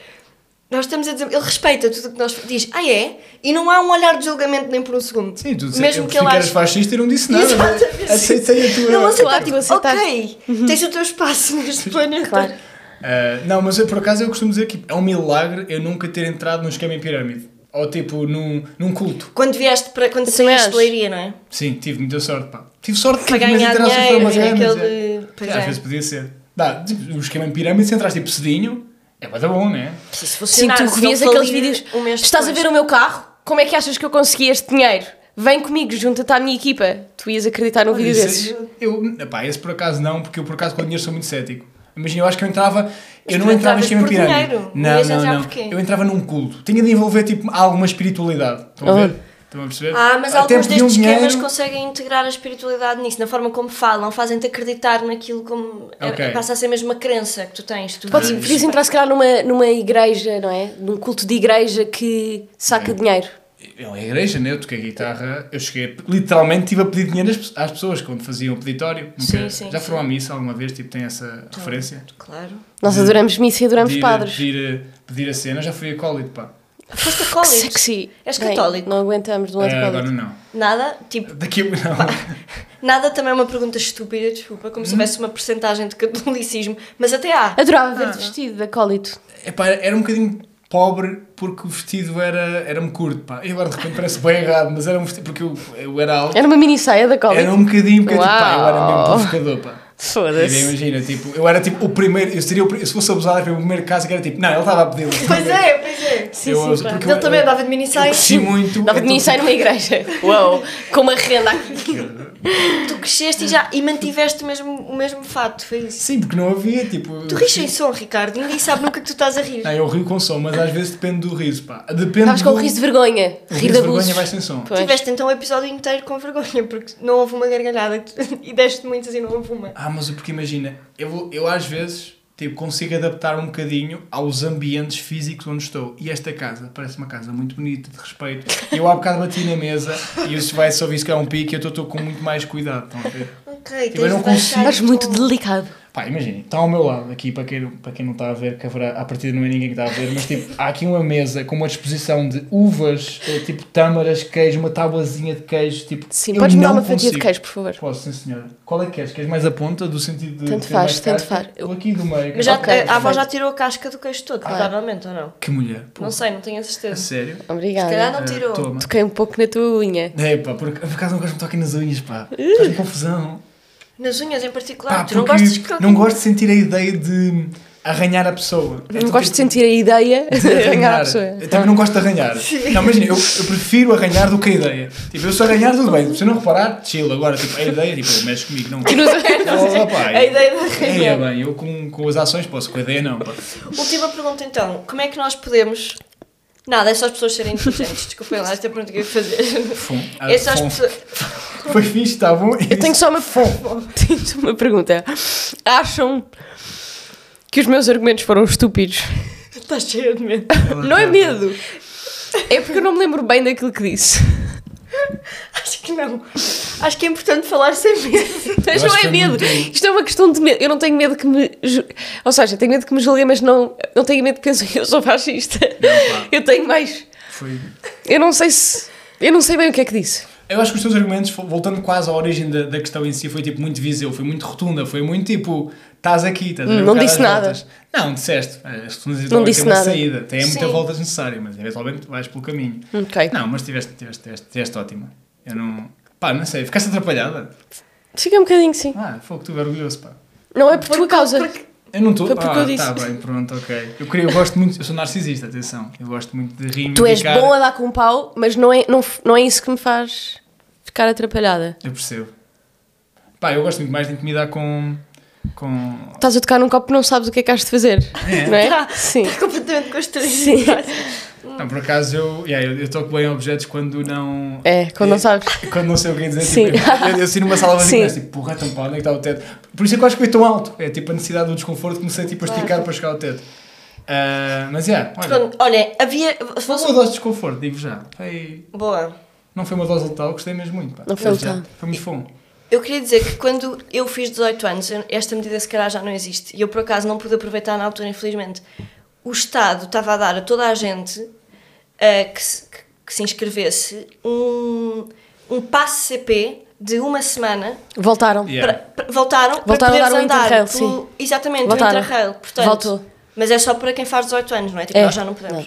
nós estamos a dizer, ele respeita tudo o que nós diz, é? E não há um olhar de julgamento nem por um segundo. Sim, tu mesmo que ele eras fascista e não disse nada. Aceitei a tua... Não, aceita, tipo, ok, tens o teu espaço neste planeta. Claro. Não, mas eu, por acaso eu costumo dizer que é um milagre eu nunca ter entrado num esquema em pirâmide. Ou tipo, num culto. Quando saíste de Leiria, não é? Sim, tive muita sorte, pá. Tive sorte para ganhar dinheiro, às vezes podia ser. Tipo, o esquema em pirâmide, se entras tipo cedinho, é muito bom, não é? Sim, tu vias aqueles vídeos, estás a ver o meu carro, como é que achas que eu consegui este dinheiro? Vem comigo, junta-te à minha equipa. Tu ias acreditar num vídeo desses? Esse por acaso não, porque eu por acaso com o dinheiro sou muito cético. Imagina, eu acho que eu não entrava no esquema em pirâmide. Não. Eu entrava num culto. Tinha de envolver tipo alguma espiritualidade. Estão a ver? Estão a perceber? Mas alguns destes esquemas conseguem integrar a espiritualidade nisso, na forma como falam, fazem-te acreditar naquilo como... Passa a ser mesmo uma crença que tu tens. Podias entrar se calhar numa igreja, não é? Num culto de igreja que saca dinheiro. É uma igreja, né? Eu toquei guitarra, eu cheguei, literalmente estive a pedir dinheiro às pessoas quando faziam o peditório. Já foram à missa alguma vez? Tipo, tem essa referência? Claro. Nós adoramos missa e adoramos padres. Pedir a cena, já fui acólito, pá. Foste acólito? Sexy. És católico? Não aguentamos de um acólito. Agora não. Nada? Tipo... Daqui não. Nada também é uma pergunta estúpida, desculpa, como se houvesse uma porcentagem de catolicismo, mas até há. Adorava ver-te vestido de acólito. Era um bocadinho pobre porque o vestido era-me curto, pá. E agora de repente parece bem errado, mas era um vestido porque eu era alto. Era uma mini saia da acólito? Era um bocadinho pá, eu era mesmo provocador, pá. Foda-se. Imagina, tipo, eu era tipo o primeiro, se fosse abusado, era o primeiro caso que era tipo, não, ele estava a pedir. Pois é. Sim, ele também andava de mini saia. Eu cresci muito. Andava de mini saia numa igreja. Uau, com uma renda aqui. Tu cresceste e mantiveste o mesmo fato, foi isso? Sim, porque não havia, tipo... Tu rires sem som, Ricardo, ninguém sabe nunca que tu estás a rir. Não, eu rio com som, mas às vezes depende do riso, pá. Estavas com o riso de vergonha, rir de abusos. Vergonha vai sem som. Tiveste então o episódio inteiro com vergonha, porque não houve uma gargalhada e deste muitas e não houve uma. Mas porque imagina, eu às vezes... Tipo, consigo adaptar um bocadinho aos ambientes físicos onde estou. E esta casa parece uma casa muito bonita, de respeito. Eu há bocado bati na mesa e isso vai só ouvir que é um pique e eu estou com muito mais cuidado. Estão a ver? Ok, tipo, eu não consigo. Estás muito delicado. Pá, imaginem, está ao meu lado aqui, para quem não está a ver, que à partida não é ninguém que está a ver, mas tipo, há aqui uma mesa com uma disposição de uvas, tipo tâmaras, queijo, uma tabuazinha de queijo, tipo... Sim, podes-me dar uma fatia de queijo, por favor? Posso, sim senhora. Qual é que queres? Queres mais a ponta, do sentido de... Tanto faz. Eu aqui do meio. Mas a avó já tirou a casca do queijo todo, provavelmente, ou não? Que mulher. Pô. Não sei, não tenho a certeza. A sério? Obrigada. Se calhar não tirou. Toquei um pouco na tua unha. Pá, por acaso não gosto de tocar nas unhas, pá. Faz-me confusão. Nas unhas em particular, pá, tu não gosto de sentir a ideia de arranhar a pessoa. Não gosto de sentir a ideia de arranhar a pessoa. Eu também não gosto de arranhar. Sim. Não, imagina, eu prefiro arranhar do que a ideia. Tipo, eu só arranhar tudo bem. Se eu não reparar, chill. Agora, tipo, a ideia, tipo, mexe comigo. Não. A ideia de arranhar. Bem, eu com as ações posso, com a ideia não. Pá. Última pergunta então. Como é que nós podemos... Nada, é só as pessoas serem inteligentes. Desculpem lá, esta pergunta que eu ia fazer. É só as pessoas... Foi fixe, está bom? Eu tenho só uma pergunta. Acham que os meus argumentos foram estúpidos? Estás cheia de medo. Não é medo. É porque eu não me lembro bem daquilo que disse. Acho que não. Acho que é importante falar sem medo. Mas não é medo. Isto é uma questão de medo. Eu não tenho medo que me... Ou seja, tenho medo que me julguem, mas não tenho medo que pensem que eu sou fascista. Não, eu tenho mais... Eu não sei bem o que é que disse. Eu acho que os teus argumentos, voltando quase à origem da questão em si, foi tipo muito viseu, foi muito rotunda, foi muito tipo, estás aqui, estás a ver? Não disse nada. Voltas. Não, disseste. Não disse nada. Uma saída, tem muita voltas necessária, mas eventualmente vais pelo caminho. Ok. Não, mas tiveste ótima. Eu não... Pá, não sei, ficaste atrapalhada? Fiquei um bocadinho, sim. Foi que tu é orgulhoso, pá. Não é por tua causa. Eu não estou... Foi porque eu disse. Tá bem, pronto, ok. Eu gosto muito... Eu sou narcisista, atenção. Eu gosto muito de rir. Tu és bom a dar com um pau, mas não é isso que me faz ficar atrapalhada. Eu percebo. Pá, eu gosto muito mais de intimidar com... Estás a tocar num copo que não sabes o que é que has de fazer. Não é? Sim. Está completamente constrangido. Sim. Não, por acaso eu toco bem objetos quando não... Quando não sabes. Quando não sei o que dizer. Sim. Tipo, eu assim numa sala vazia, Sim. tipo, porra, então pá, onde é que está o teto? Por isso é que eu acho que foi tão alto. É tipo a necessidade do desconforto, comecei tipo, a esticar para chegar ao teto. Mas olha, havia... Foi uma dose de desconforto, digo já. Boa. Não foi uma dose letal, gostei mesmo muito. Pá. Não foi letal. Foi muito bom. Eu queria dizer que quando eu fiz 18 anos, esta medida se calhar já não existe, e eu por acaso não pude aproveitar na altura, infelizmente, o Estado estava a dar a toda a gente que se inscrevesse um passe CP de uma semana. Voltaram. Voltaram a dar o Interrail, sim. Exatamente, voltaram. o Interrail. Portanto, voltou. Mas é só para quem faz 18 anos, não é? Tipo, nós já não podemos.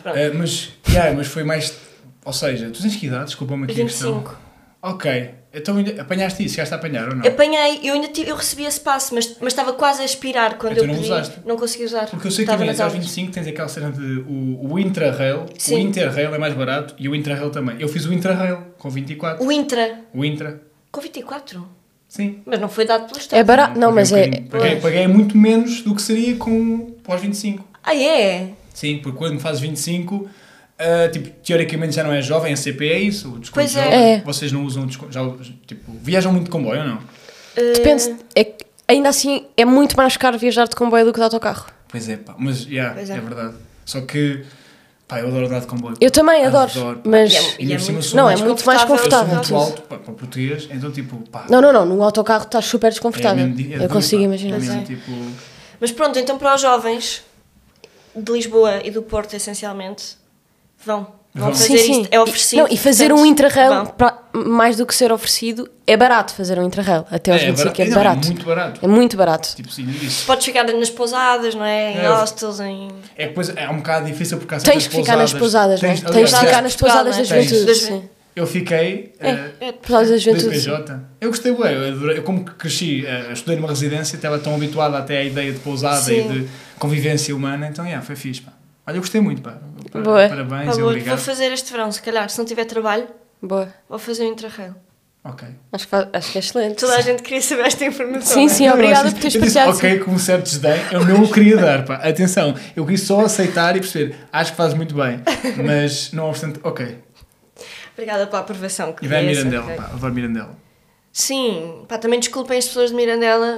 Mas foi mais... Ou seja, tu tens que idade? Desculpa-me aqui a questão. 25. Ok. Então apanhaste isso? Chegaste a apanhar ou não? Apanhei, eu recebi esse passe, mas estava quase a expirar quando então eu pedi. Não usaste? Não consegui usar. Porque eu sei que aos 25 tens aquela cena de o Intra-Rail. Sim. O Interrail é mais barato e o Intra-Rail também. Eu fiz o Intra-Rail com 24. O Intra. Com 24? Sim. Mas não foi dado pelo Estado. É barato, não, mas Paguei muito menos do que seria com pós 25. Ah, é? Sim, porque quando fazes 25, tipo, teoricamente já não é jovem, a CP é isso, o desconto Pois é. jovem. Vocês não usam desconto, tipo, viajam muito de comboio ou não? Depende, ainda assim é muito mais caro viajar de comboio do que de autocarro. Pois é, pá, mas é verdade. Só que, pá, eu adoro andar de comboio. Eu também adoro, mas não, é muito mais confortável. Eu sou muito alto para português, então tipo, pá. Não, no autocarro estás super desconfortável. Eu consigo imaginar. Tipo... Mas pronto, então para os jovens de Lisboa e do Porto, essencialmente, vão fazer isto, é oferecido. Não, e fazer um Interrail, mais do que ser oferecido, é barato fazer um Interrail. Até aos 25 é barato. É muito barato. É muito barato. Tipo, sim, isso. Podes ficar nas pousadas, não é? Em hostels, em... É que depois é um bocado difícil porque há tens que ficar nas pousadas, não é? Tens de ficar nas pousadas da juventude. Sim. Eu fiquei... pousadas da juventude. Eu gostei bem. Eu como cresci, estudei numa residência, estava tão habituado até à ideia de pousada e de convivência humana, então foi fixe, pá. Olha, eu gostei muito, pá. Parabéns e obrigado. Vou fazer este verão, se calhar, se não tiver trabalho, Boa. Vou fazer o Interrail. Ok. Acho que é excelente. Toda a gente queria saber esta informação. Sim, obrigada por teres partilhado. Ok, com um certo desdém, eu não o queria dar, pá. Atenção, eu quis só aceitar e perceber, acho que fazes muito bem, mas não obstante, ok. Obrigada pela aprovação. E vai a Mirandela, pá, adoro Mirandela. Sim, pá, também desculpem as pessoas de Mirandela,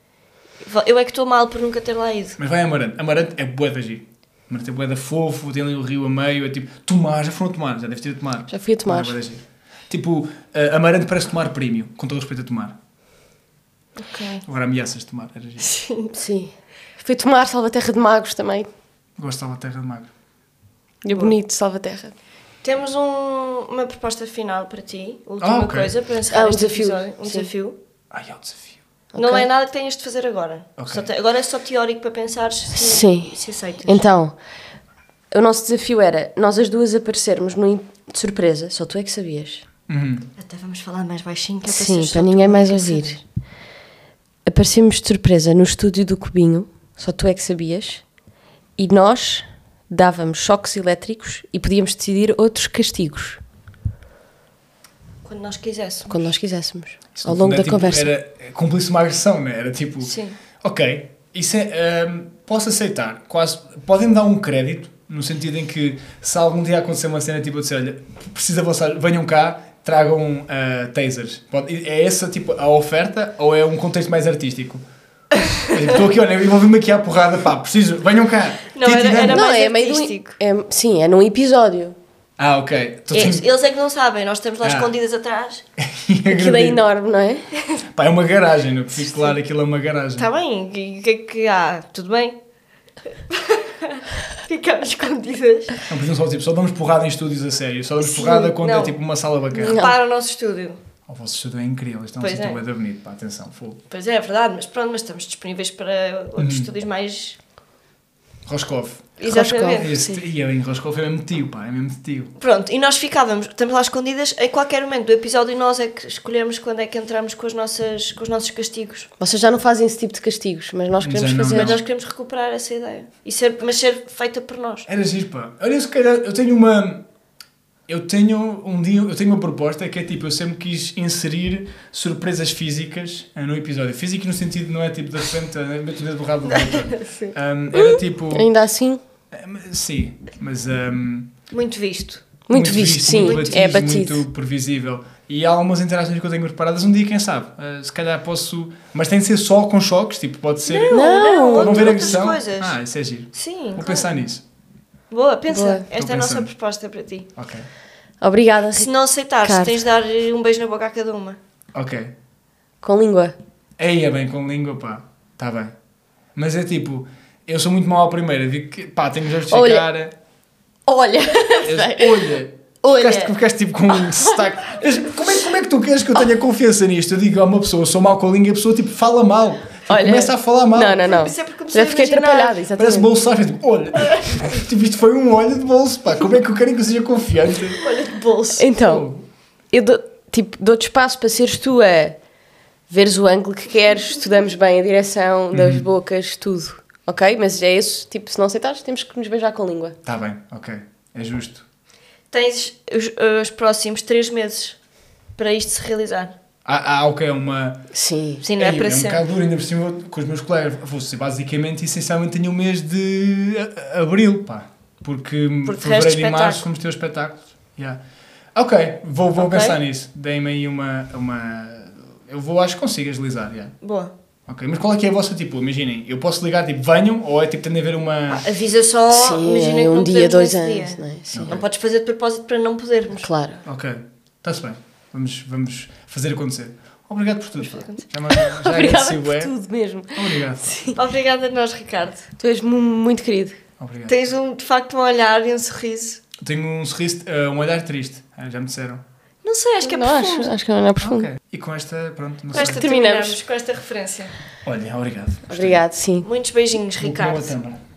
eu é que estou mal por nunca ter lá ido. Mas vai a Amarante, Amarante é bué da giro. Amarante é bué da fofo, tem ali o rio a meio, é tipo, Tomar, já foram a Tomar, já deves ter a Tomar. Já fui a Tomar. Tipo, Amarante parece Tomar Premium, com todo respeito a Tomar. Ok. Agora ameaças de Tomar, era giro. Sim. Fui Tomar, Salvaterra de Magos também. Gosto de Salvaterra de Magos. É bonito, Salvaterra. Temos uma proposta final para ti, última coisa, para encerrar este episódio. Um desafio. Ai, é o desafio. Não é nada que tenhas de fazer agora. Okay. Agora é só teórico para pensares se aceitas. Então, o nosso desafio era nós as duas aparecermos de surpresa, só tu é que sabias. Até vamos falar mais baixinho. Que sim, para ninguém mais ouvir. Aparecemos de surpresa no estúdio do Cubinho, só tu é que sabias, e nós dávamos choques elétricos e podíamos decidir outros castigos. Quando nós quiséssemos. Quando nós quiséssemos. Ao longo da conversa. Cumplisse uma agressão, não é? Era tipo... Sim. Ok, isso posso aceitar. Podem dar um crédito, no sentido em que se algum dia acontecer uma cena tipo de dizer, olha, precisa vocês, venham cá, tragam tasers. É essa tipo a oferta ou é um contexto mais artístico? Estou aqui, olha, envolvi-me aqui à porrada, pá, preciso, venham cá. Não, era mais artístico. Sim, é num episódio. Ok. Eles é que não sabem, nós estamos lá escondidas atrás. Aquilo é enorme, não é? Pá, é uma garagem, não fico claro, aquilo é uma garagem. Está bem, o que é que há? Tudo bem? Ficamos escondidas. Não precisam só damos porrada em estúdios a sério, só damos porrada quando é tipo uma sala bacana. Repara o nosso estúdio. O vosso estúdio é incrível, isto é um sítio bem bonito, pá, atenção, fogo. Pois é verdade, mas pronto, mas estamos disponíveis para outros estúdios mais... Roscoff. Exatamente. E eu em Roscoff é mesmo tio, pá, é mesmo tio. Pronto, e nós estamos lá escondidas em qualquer momento do episódio e nós é que escolhemos quando é que entramos com os nossos castigos. Vocês já não fazem esse tipo de castigos, mas nós queremos fazer. Mas nós queremos recuperar essa ideia. Mas ser feita por nós. Era giro, pá. Olha, se calhar, eu tenho uma proposta que é tipo, eu sempre quis inserir surpresas físicas no episódio. Físico no sentido, não é tipo, de repente, meto o dedo do rabo do outro. Era tipo... Ainda assim? Sim, mas Muito visto. Muito visto, sim. Muito é batido. Muito previsível. E há algumas interações que eu tenho preparadas um dia, quem sabe? Se calhar posso... Mas tem de ser só com choques, tipo, pode ser... Não ver agressão. Coisas. Isso é giro. Sim, Vou claro. pensar nisso. Boa, pensa. Boa. Esta é a nossa proposta para ti. Ok. Obrigada. Se não aceitares, Ricardo. tens de dar um beijo na boca a cada uma. Ok. Com língua. Aí é bem com língua, pá. Está bem. Mas é tipo... Eu sou muito mau à primeira. Digo que, pá, tenho de justificar... Olha. Olha. Ficaste tipo com um destaque. Mas como é que tu queres que eu tenha confiança nisto? Eu digo a uma pessoa, sou mau com a língua e a pessoa tipo fala mal. Tipo, Olha. começa a falar mal. Não. Isso é porque comecei Já fiquei a imaginar. atrapalhada, exatamente. Parece bolsagem, tipo, olha. Tipo, isto foi um olho de bolso, pá. Como é que eu quero que eu seja confiante? Olha de bolso. Então, eu dou-te espaço para seres tu a veres o ângulo que queres, estudamos bem a direção das bocas, tudo. Ok? Mas é isso, tipo, se não aceitares, temos que nos beijar com língua. Está bem, ok. É justo. Tens os próximos 3 meses para isto se realizar. Ok, uma... Sim. Sim, não é para um sempre. bocado duro, ainda por cima com os meus colegas. Vou ser basicamente, essencialmente, tenho o mês de abril, pá. Porque fevereiro e março vamos ter os espetáculos. Yeah. Ok, vou pensar nisso. Dei-me aí uma... Eu acho que consigo agilizar, yeah. Boa. Ok, mas qual é que é a vossa, tipo, imaginem, eu posso ligar, tipo, venham, ou é tipo, tem de haver uma... Avisa só, Sim, imagina que um não dia, podemos 2 nesse anos, dia. não é? Sim. Não podes fazer de propósito para não podermos. Claro. Ok, está-se bem. Vamos fazer acontecer. Obrigado por tudo. Já Obrigada agradeci, por bué. tudo mesmo. Obrigado. Obrigada a nós, Ricardo. Tu és muito querido. Obrigado. Tens de facto um olhar e um sorriso. Tenho um sorriso, um olhar triste, já me disseram. Não sei, acho que é Não, profundo. acho que não é profundo. Ok. E com esta, pronto, não Com esta sei. terminamos com esta referência. Olha, obrigado. Obrigado, sim. Muitos beijinhos, Vou comer uma Ricardo. tâmara.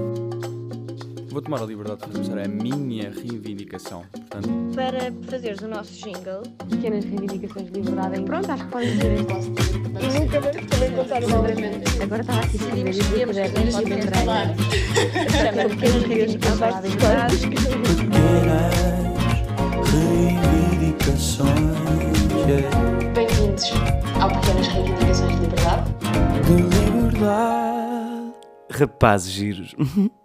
Vou tomar a liberdade de começar a minha reivindicação. Portanto, Para fazeres o nosso jingle. Pequenas reivindicações de liberdade. Pronto, acho que podem ser este vosso tempo. Nunca também contar o agora estava aqui a escrever e dizer que deve pode entrar. Chama pequenas reivindicações de liberdade. Reivindicações, yeah. Bem-vindos ao Pequenas Reivindicações de Liberdade. De liberdade. Rapazes giros.